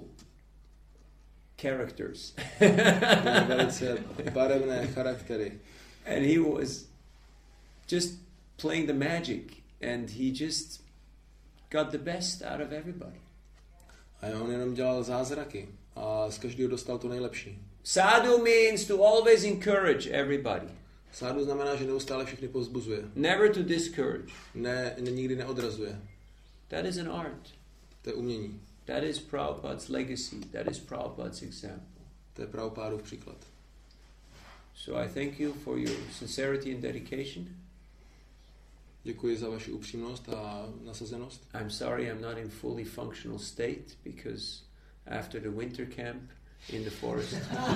characters. Velice barevné charaktery. And he was just playing the magic and he just got the best out of everybody. A on jenom dělal zázraky a z každého dostal to nejlepší. Sadhu means to always encourage everybody. Sadhu znamená, že neustále všechny povzbuzuje. Never to discourage. Nikdy neodrazuje. That is an art. To je umění. That is Prabhupada's legacy. That is Prabhupada's example. To je Prabhupádův příklad. So I thank you for your sincerity and dedication. Děkuji za vaši upřímnost a nasazenost. I'm sorry I'm not in fully functional state because after the winter camp in the forest,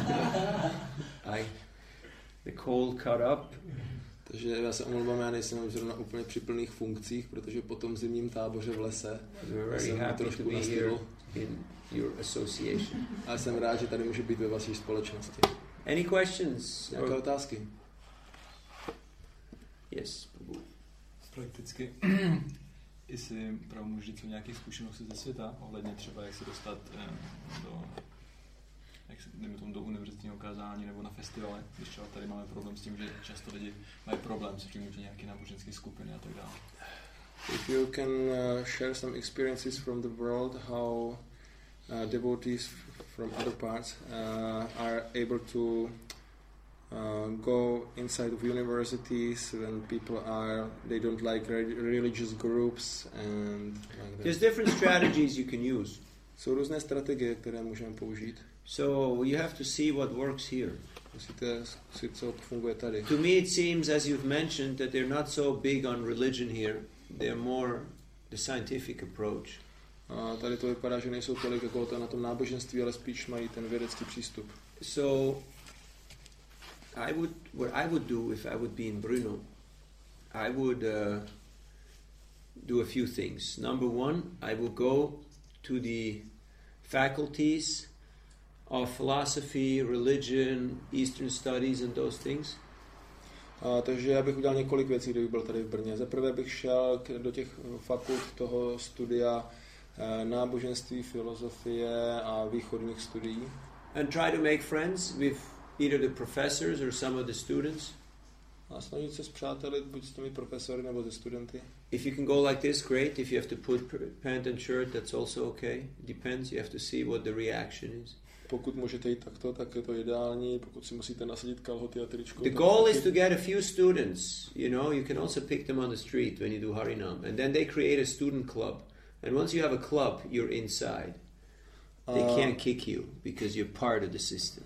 the cold caught up. Takže já se omlouvám, já nejsem zrovna úplně při plných funkcích, protože po tom zimním táboře v lese jsem trošku nastydl. A jsem rád, že tady můžu být ve vaší společnosti. Any questions? Nějaké otázky? Yes. Prakticky, jestli právě můžu říct o nějakých zkušeností ze světa, ohledně třeba jak se dostat do univerzitního kázání nebo na festivale, když třeba tady máme problém s tím, že často lidi mají problém s přijmutí nějaké náboženské skupiny a tak dále. If you can share some experiences from the world, how devotees from other parts are able to go inside of universities when people they don't like religious groups and like that. There's different strategies you can use. Jsou různé strategie, které můžeme použít. So you have to see what works here. Musíte zkusit, co funguje tady. To me it seems, as you've mentioned, that they're not so big on religion here. They're more the scientific approach. A tady to vypadá, že nejsou tolik jako to na tom náboženství, ale spíš mají ten vědecký přístup. So, what I would do if I would be in Brno, I would do a few things. Number one, I will go to the faculties of philosophy, religion, Eastern studies and those things. Takže já bych udělal několik věcí, kdybych byl tady v Brně. Za prvé bych šel do těch fakult toho studia náboženství, filozofie a východních studií. And try to make friends with either the professors or some of the students. A snažit se spřátelit buď s těmi profesory nebo se studenty. If you can go like this, great. If you have to put pant and shirt, that's also okay. Depends. You have to see what the reaction is. Pokud můžete jít takto, tak je to ideální. Pokud si musíte nasadit kalhoty a tričko. The goal is to get a few students. You know, you can also pick them on the street when you do Harinam, and then they create a student club. And once you have a club, you're inside. They can't kick you because you're part of the system.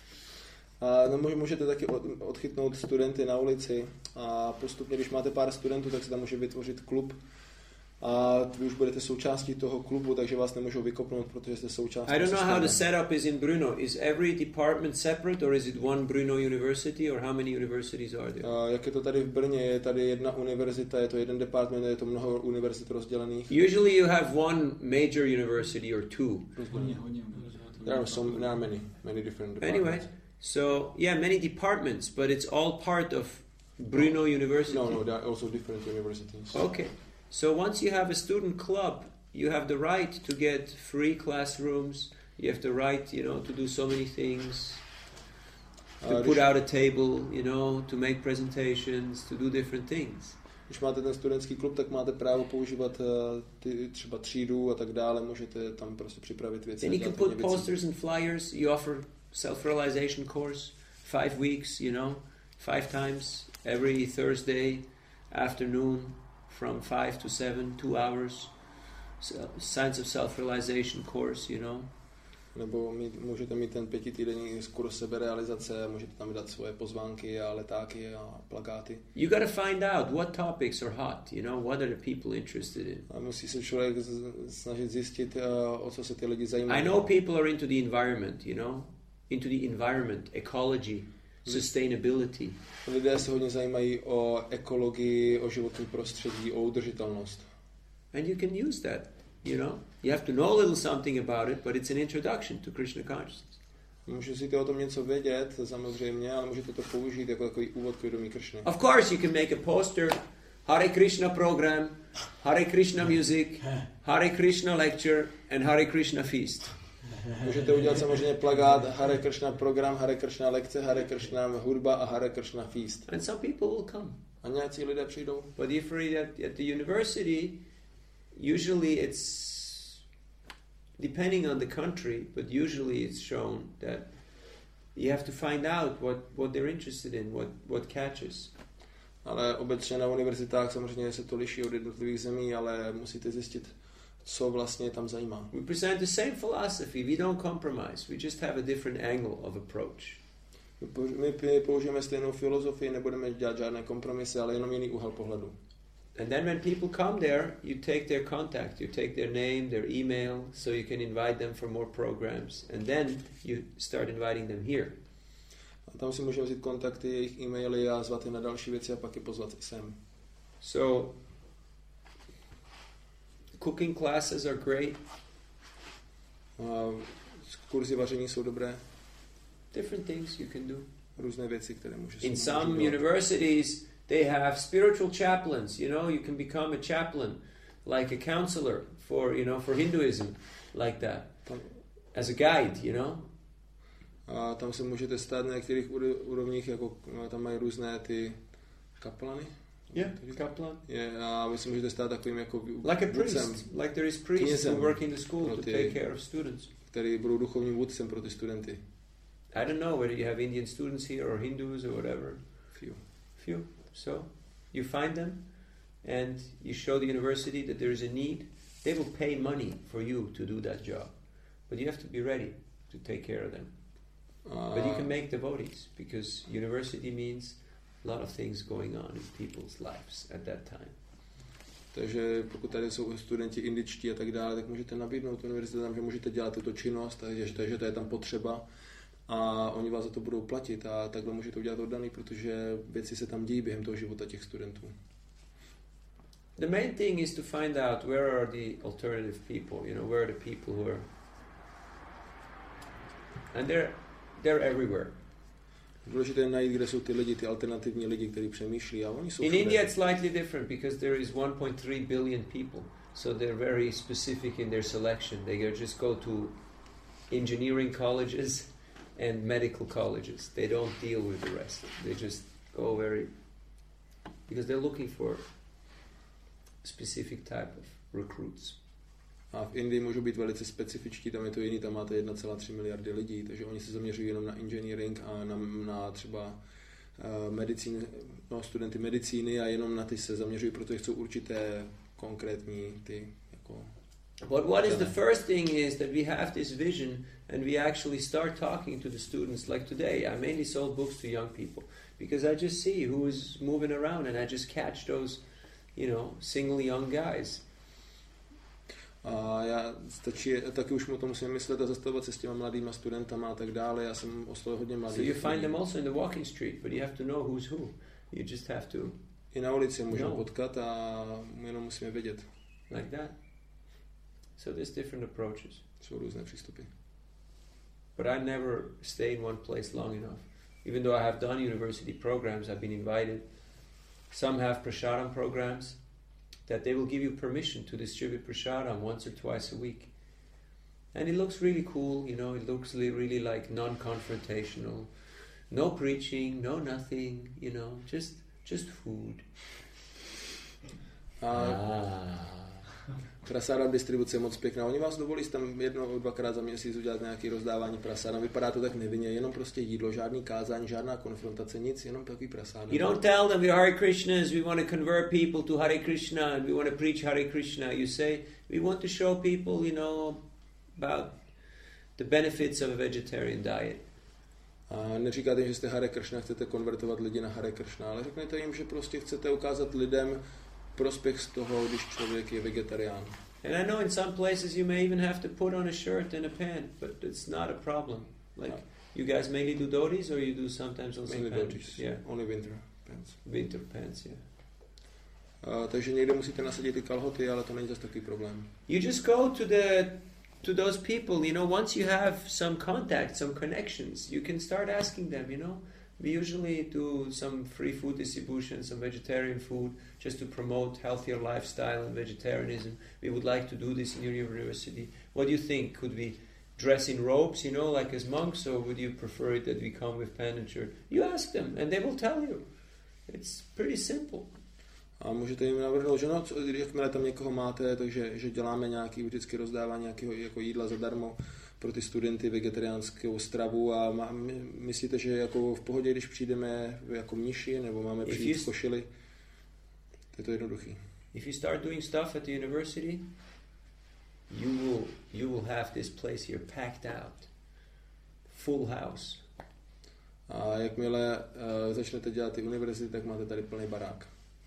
No, můžete taky odchytnout studenty na ulici a postupně, když máte pár studentů, tak se tam může vytvořit klub a vy už budete součástí toho klubu, takže vás nemůžou vykopnout, protože jste součástí. I don't know how the setup is in Brno. Is every department separate or is it one Brno university or how many universities are there? Jak je to tady v Brně? Je tady jedna univerzita, je to jeden department, je to mnoho univerzit rozdělených. Usually you have one major university or two. There are many different departments. Anyway, so yeah, many departments, but it's all part of Brno University. No, there are also different universities. Okay. So once you have a student club, you have the right to get free classrooms. You have the right, you know, to do so many things. To put out a table, you know, to make presentations, to do different things. Když máte ten studentský klub, tak máte právo používat třeba třídu a tak dále. Můžete tam prostě připravit věci. Then you can put posters and flyers. You offer self-realization course, 5 weeks, you know, 5 times every Thursday afternoon from 5 to 7, 2 hours. Science of self-realization course, you know. Nebo můžete mít ten 5týdenní kurz seberealizace, můžete tam dát svoje pozvánky a letáky a plakáty. You got to find out what topics are hot, you know, what are the people interested in. A musí se člověk snažit zjistit, o co se ty lidi zajímají. I know people are into the environment, you know, into the environment, ecology, sustainability. Lidé se hodně zajímají o ekologii, o životní prostředí, o udržitelnost. And you can use that, you know. You have to know a little something about it, but it's an introduction to Krishna consciousness. Můžete o tom něco vědět, samozřejmě, ale můžete to použít jako takový úvod k vědomí Krishny. Of course, you can make a poster, Hare Krishna program, Hare Krishna music, Hare Krishna lecture, and Hare Krishna feast. Můžete udělat samozřejmě plakát Hare Krishna program, Hare Krishna lekce, Hare Krishna hudba a Hare Krishna feast. And some people will come. A nějací lidé přijdou. But if you're at the university, usually it's depending on the country, but usually it's shown that you have to find out what they're interested in, what catches. Ale obecně na univerzitách samozřejmě se to liší od jednotlivých zemí, ale musíte zjistit, co vlastně tam zajímá. We present the same philosophy. We don't compromise. We just have a different angle of approach. My použijeme stejnou filozofii, nebudeme dělat žádné kompromisy, ale jenom jiný úhel pohledu. And then when people come there, you take their contact, you take their name, their email, so you can invite them for more programs. And then you start inviting them here. A tam si můžeme vzít kontakty, jejich e-maily a zvat je na další věci a pak je pozvat i sem. So, cooking classes are great. Kurzy vaření jsou dobré. Different things you can do. Různé věci, které můžete. In some universities, they have spiritual chaplains. You know, you can become a chaplain, like a counselor for Hinduism, like that, as a guide. You know. A tam se můžete stát na některých úrovních, jako tam mají různé ty kaplany. Yeah, kaplan. Yeah, a vy se můžete stát takovým jako like a priest, like there is priests who work in the school to take care of students. Který budou duchovním vůdcem pro ty studenty. I don't know whether you have Indian students here or Hindus or whatever. Few. So you find them and you show the university that there is a need. They will pay money for you to do that job. But you have to be ready to take care of them. But you can make devotees because university means a lot of things going on in people's lives at that time. Takže pokud tady jsou studenti indičtí a tak dále, tak můžete nabídnout univerzitám, že můžete dělat tuto činnost, takže to je tam potřeba a oni vás za to budou platit a takhle můžete udělat oddaný, protože věci se tam dějí během toho života těch studentů. The main thing is to find out where are the alternative people, you know, where are the people who are, and they're everywhere. Důležité je najít, kde jsou ty lidi, ty alternativní lidi, kteří přemýšlí, a oni jsou In všude. India it's slightly different because there is 1.3 billion people, so they're very specific in their selection. They just go to engineering colleges and medical colleges. They don't deal with the rest. They just go because they're looking for specific type of recruits. A v Indii můžou být velice specifičtí, tam je to jiný, tam máte 1,3 miliardy lidí, takže oni se zaměřují jenom na engineering a na třeba studenty medicíny a jenom na ty se zaměřují, protože chcou určité konkrétní ty jako... But what is the first thing is that we have this vision and we actually start talking to the students. Like today, I mainly sold books to young people because I just see who is moving around and I just catch those, you know, single young guys. A taky už mu to musím myslet a zastavovat se s těma mladýma studentama a tak dále. Já jsem oslovil hodně mladých. So you find them also in the walking street, but you have to know who's who. You just have to... I na ulici můžeme potkat a jenom musíme vědět. Like that. So there's different approaches. Jsou různé přístupy. But I never stayed in one place long enough. Even though I have done university programs, I've been invited. Some have prasadam programs that they will give you permission to distribute prasadam once or twice a week. And it looks really cool, you know, it looks really like non-confrontational. No preaching, no nothing, you know, just food. Prasadam distribuce je moc pěkná. Oni vás dovolí tam 1-2krát za měsíc udělat nějaké rozdávání prasadam. Vypadá to tak nevinně, jenom prostě jídlo, žádný kázání, žádná konfrontace, nic, jenom takový prasadam. You don't tell them we're Hare Krishnas, we want to convert people to Hare Krishna and we want to preach Hare Krishna. You say we want to show people, you know, about the benefits of a vegetarian diet. A neříkáte jim, že jste Hare Krishna, chcete konvertovat lidi na Hare Krishna, ale řeknete jim, že prostě chcete ukázat lidem prospěch z toho, když člověk je vegetarián. And I know in some places you may even have to put on a shirt and a pant, but it's not a problem. Like you guys mainly do dhotis, or you do sometimes also mainly pants? Dhotis. Yeah. Only winter pants. Winter pants, yeah. Takže někde musíte nasadit ty kalhoty, ale to není zase takový problém. You just go to those people, you know, once you have some contact, some connections, you can start asking them, you know. We usually do some free food distribution, some vegetarian food, just to promote healthier lifestyle and vegetarianism. We would like to do this in your university. What do you think? Could we dress in robes, you know, like as monks, or would you prefer it that we come with pant and shirt? You ask them, and they will tell you. It's pretty simple. A můžete jim navrhnout, že no, jakmile tam někoho máte, takže že děláme nějaký vždycky rozdávání nějakého jako jídla zadarmo pro ty studenty, vegetariánskou stravu a myslíte, že jako v pohodě, když přijdeme jako mniši nebo máme přijít v košili, je to jednoduchý. If you start doing stuff at the university, you will have this place here packed out. Full house. A jakmile začnete dělat ty univerzity, tak máte tady plný barák.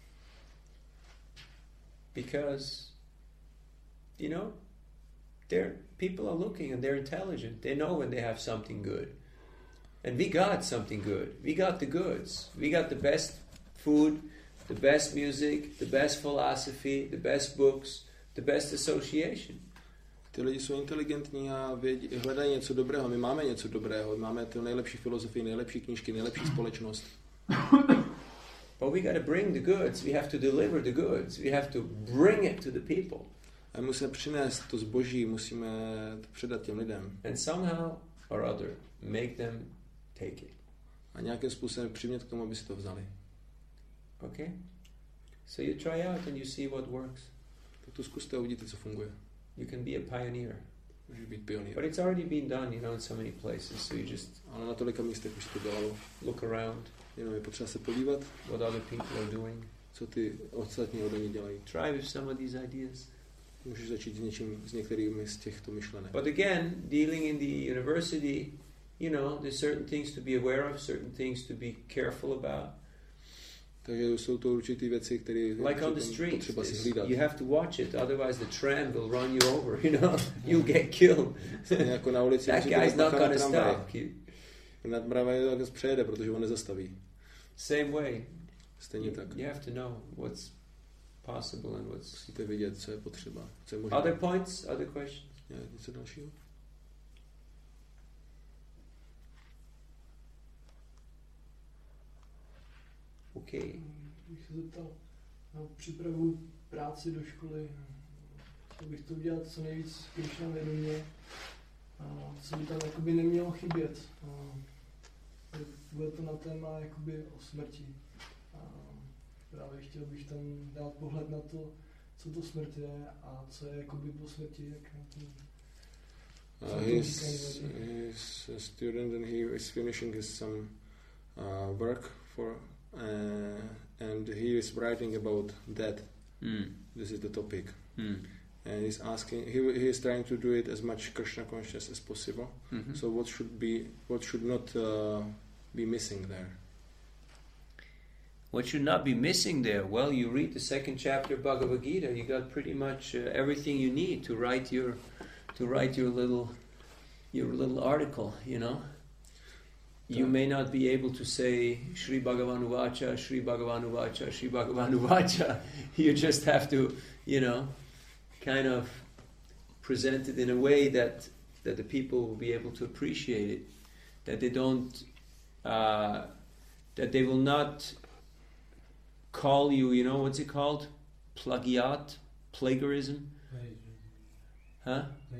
Because, you know, people are looking and they're intelligent. They know when they have something good. And we got something good. We got the goods. We got the best food, the best music, the best philosophy, the best books, the best association. Ty lidi jsou inteligentní a hledají něco dobrého. My máme něco dobrého. Máme tu nejlepší filozofii, nejlepší knížky, nejlepší společnost. But we got to bring the goods. We have to deliver the goods. We have to bring it to the people. A musíme přinést to zboží, musíme to předat těm lidem. And somehow or other make them take it. A nějakým způsobem přimět k tomu, aby si to vzali. Okay? So you try out and you see what works. Tak to zkuste a uvidíte, co funguje. You can be a pioneer. Můžeš být pionýr. But it's already been done, you know, in so many places. So you just ale na tolika místech už to dělalo. Look around. Jenom je potřeba se podívat. What other people are doing. Co ty ostatní oni dělají. Try with some of these ideas. Můžeš začít s některými z těchto myšlenek. But again, dealing in the university, you know, there's certain things to be aware of, certain things to be careful about. Takže jsou to určitý věci, které Like on the street, potřeba si hlídat. you have to watch it, otherwise the tram will run you over, you know, you'll get killed. Jako na ulici That guy's not going to stop. Nad tramvaj tak přejede, protože on nezastaví. Same way. Stejně tak. You have to know what's possible and what's... Musíte vidět, co je potřeba. Co je možné. Other points, other questions? Něco dalšího? Okay. Bych se zeptal na přípravu práci do školy. Chtěl bych to udělat co nejvíc Krišna vědomě. Co by tam jakoby nemělo chybět. Bude to na téma jakoby o smrti. Právě chtěl bych tam dát pohled na to, co to smrt je a co je jakoby po smrti, jak na to. He's a student and he is finishing his some work for and he is writing about death. This is the topic. And he's asking, he is trying to do it as much Krishna conscious as possible. So what should not be missing there? What should not be missing there? Well, you read the second chapter of Bhagavad Gita. You got pretty much everything you need to write your little article. You know, you may not be able to say Shri Bhagavan Uvacha, Shri Bhagavan Uvacha, Shri Bhagavan Uvacha. You just have to, you know, kind of present it in a way that the people will be able to appreciate it. That they don't, that they will not call you, you know, what's it called? Plagiat? Plagiarism? Huh?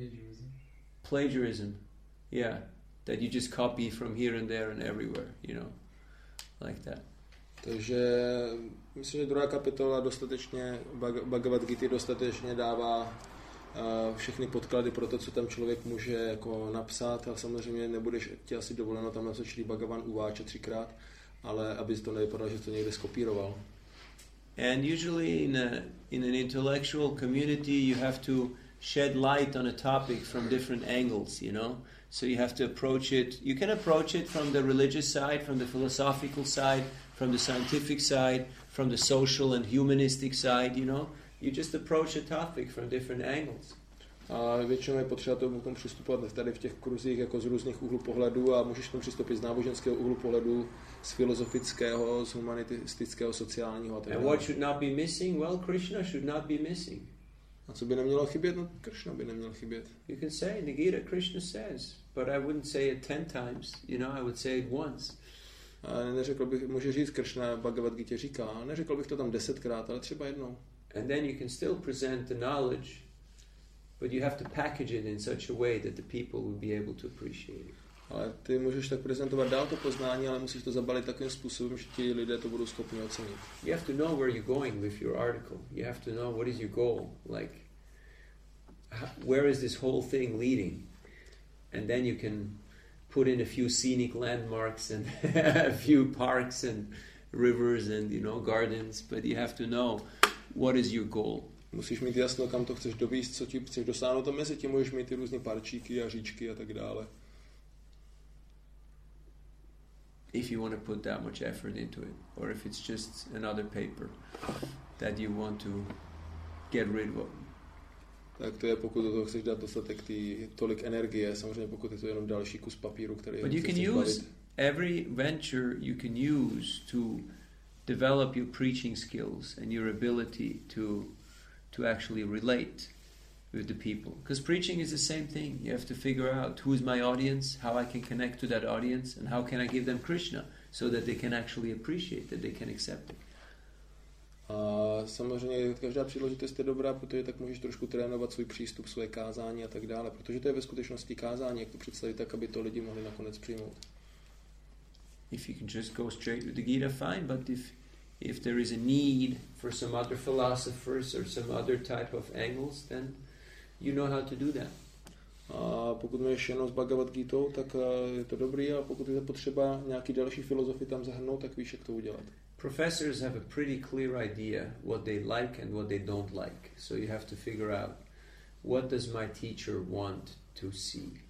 Plagiarism. Yeah. That you just copy from here and there and everywhere, you know, like that. Takže myslím, že druhá kapitola dostatečně, Bhagavad Gita dostatečně dává všechny podklady pro to, co tam člověk může jako napsat, a samozřejmě nebudeš ti asi dovoleno tam napsat Shri Bhagavan Uvacha 3krát, ale aby to nevypadalo, že to někde skopíroval. And usually in an intellectual community you have to shed light on a topic from different angles, you know. So you have to approach it. You can approach it from the religious side, from the philosophical side, from the scientific side, from the social and humanistic side, you know. You just approach a topic from different angles. A většinou je potřeba tomu přistupovat tady v těch kruzích jako z různých úhlů pohledu, a můžeš tomu přistoupit z náboženského úhlu pohledu, z filozofického, z humanistického, sociálního a tak dále. And what should not be missing? Well, Krishna should not be missing. A co by nemělo chybět? No, Krishna by neměl chybět. You can say in the Gita Krishna says, but I wouldn't say it 10 times, you know, I would say it once. A neřekl bych, může říct, Krishna Bhagavad Gita říká, neřekl bych to tam 10krát, ale třeba jednou. And then you can still present the knowledge, but you have to package it in such a way that the people will be able to appreciate it. Ale ty můžeš tak prezentovat dál to poznání, ale musíš to zabalit takovým způsobem, že ti lidé to budou schopni ocenit. You have to know where you're going with your article. You have to know what is your goal, like where is this whole thing leading, and then you can put in a few scenic landmarks and a few parks and rivers and, you know, gardens, but you have to know what is your goal. Musíš mít jasno, kam to chceš dovíst, co ti chceš dosáhnout, a mezi tím můžeš mít ty různé parčíky a říčky a tak dále. If you want to put that much effort into it, or if it's just another paper that you want to get rid of. Tak to je, pokud do toho chceš dát dostatek tolik energie, samozřejmě pokud je to jenom další kus papíru, který But you can use every venture you can use to develop your preaching skills and your ability to actually relate with the people. Because preaching is the same thing. You have to figure out who is my audience, how I can connect to that audience, and how can I give them Krishna so that they can actually appreciate, that they can accept it. A samozřejmě každá příležitost je dobrá, protože tak můžeš trošku trénovat svůj přístup, svoje kázání a tak dále, protože to je ve skutečnosti kázání, jak to představit tak, aby to lidi mohli nakonec přijmout. If you can just go straight with the Gita, fine, but if there is a need for some other philosophers or some other type of angles, then you know how to do that. A pokud můžeš jenom s Bhagavad Gitou, tak je to dobrý, a pokud je potřeba nějaký další filozofii tam zahrnout, tak víš, jak to udělat. Professors have a pretty clear idea what they like and what they don't like. So you have to figure out, what does my teacher want to see?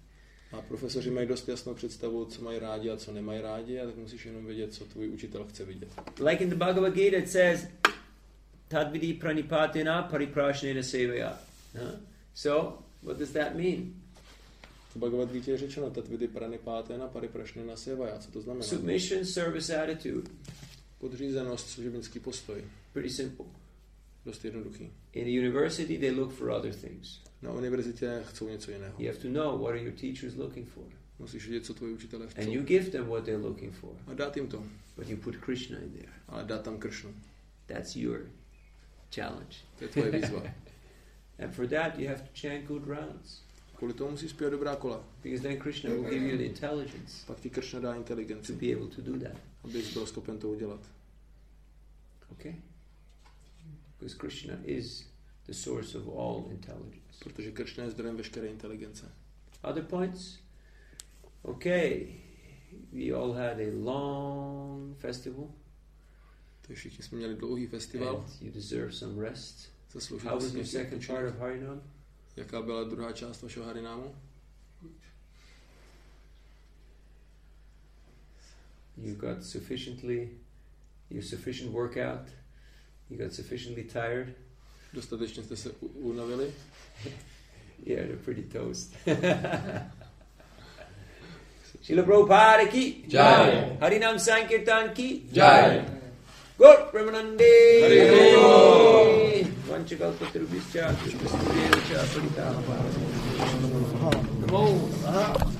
A profesoři mají dost jasnou představu, co mají rádi a co nemají rádi, a tak musíš jenom vědět, co tvůj učitel chce vidět. Like in the Bhagavad Gita, it says, Tadvidi pranipatena pariprashnena sevaya. So, what does that mean? V Bhagavad Gita je řečeno, tatvidi pranipátena pariprashnena sevaya. Co to znamená? Submission, service attitude. Podřízenost, služebnický postoj. Pretty simple. Dost jednoduchý. In the university, they look for other things. Na univerzitě chcou něco jiného. You have to know what are your teachers looking for. Musíš vědět, co tvoji učitelé chcou. And you give them what they're looking for. A dát jim to. But you put Krishna in there. Ale dát tam Kršnu. That's your challenge. To je tvoje výzva. And for that, you have to chant good rounds. Kvůli tomu musíš zpívat dobrá kola. Because then Krishna will give you the intelligence Pak ti Kršna dá to inteligenci, be able to do that. abys byl schopen to udělat. Okay? Because Krishna is the source of all intelligence. Protože Kršna je zdrojem veškeré inteligence. Other points? Okay. We all had a long festival. Takže všichni jsme měli dlouhý festival. And you deserve some rest. Zasloužíte How was si your nějaký second part odpočinek. of Harinam? Jaká byla druhá část vašeho harinámu? You got sufficient workout. You got sufficiently tired. Dostatečně jste se unavili? Yeah, they're pretty toast. Srila Prabhupada ki Jai. Harinam Sankirtan ki Jai. Gaur Premanande Hari Vanchakalpatarubhischa Krishna Paritama Namo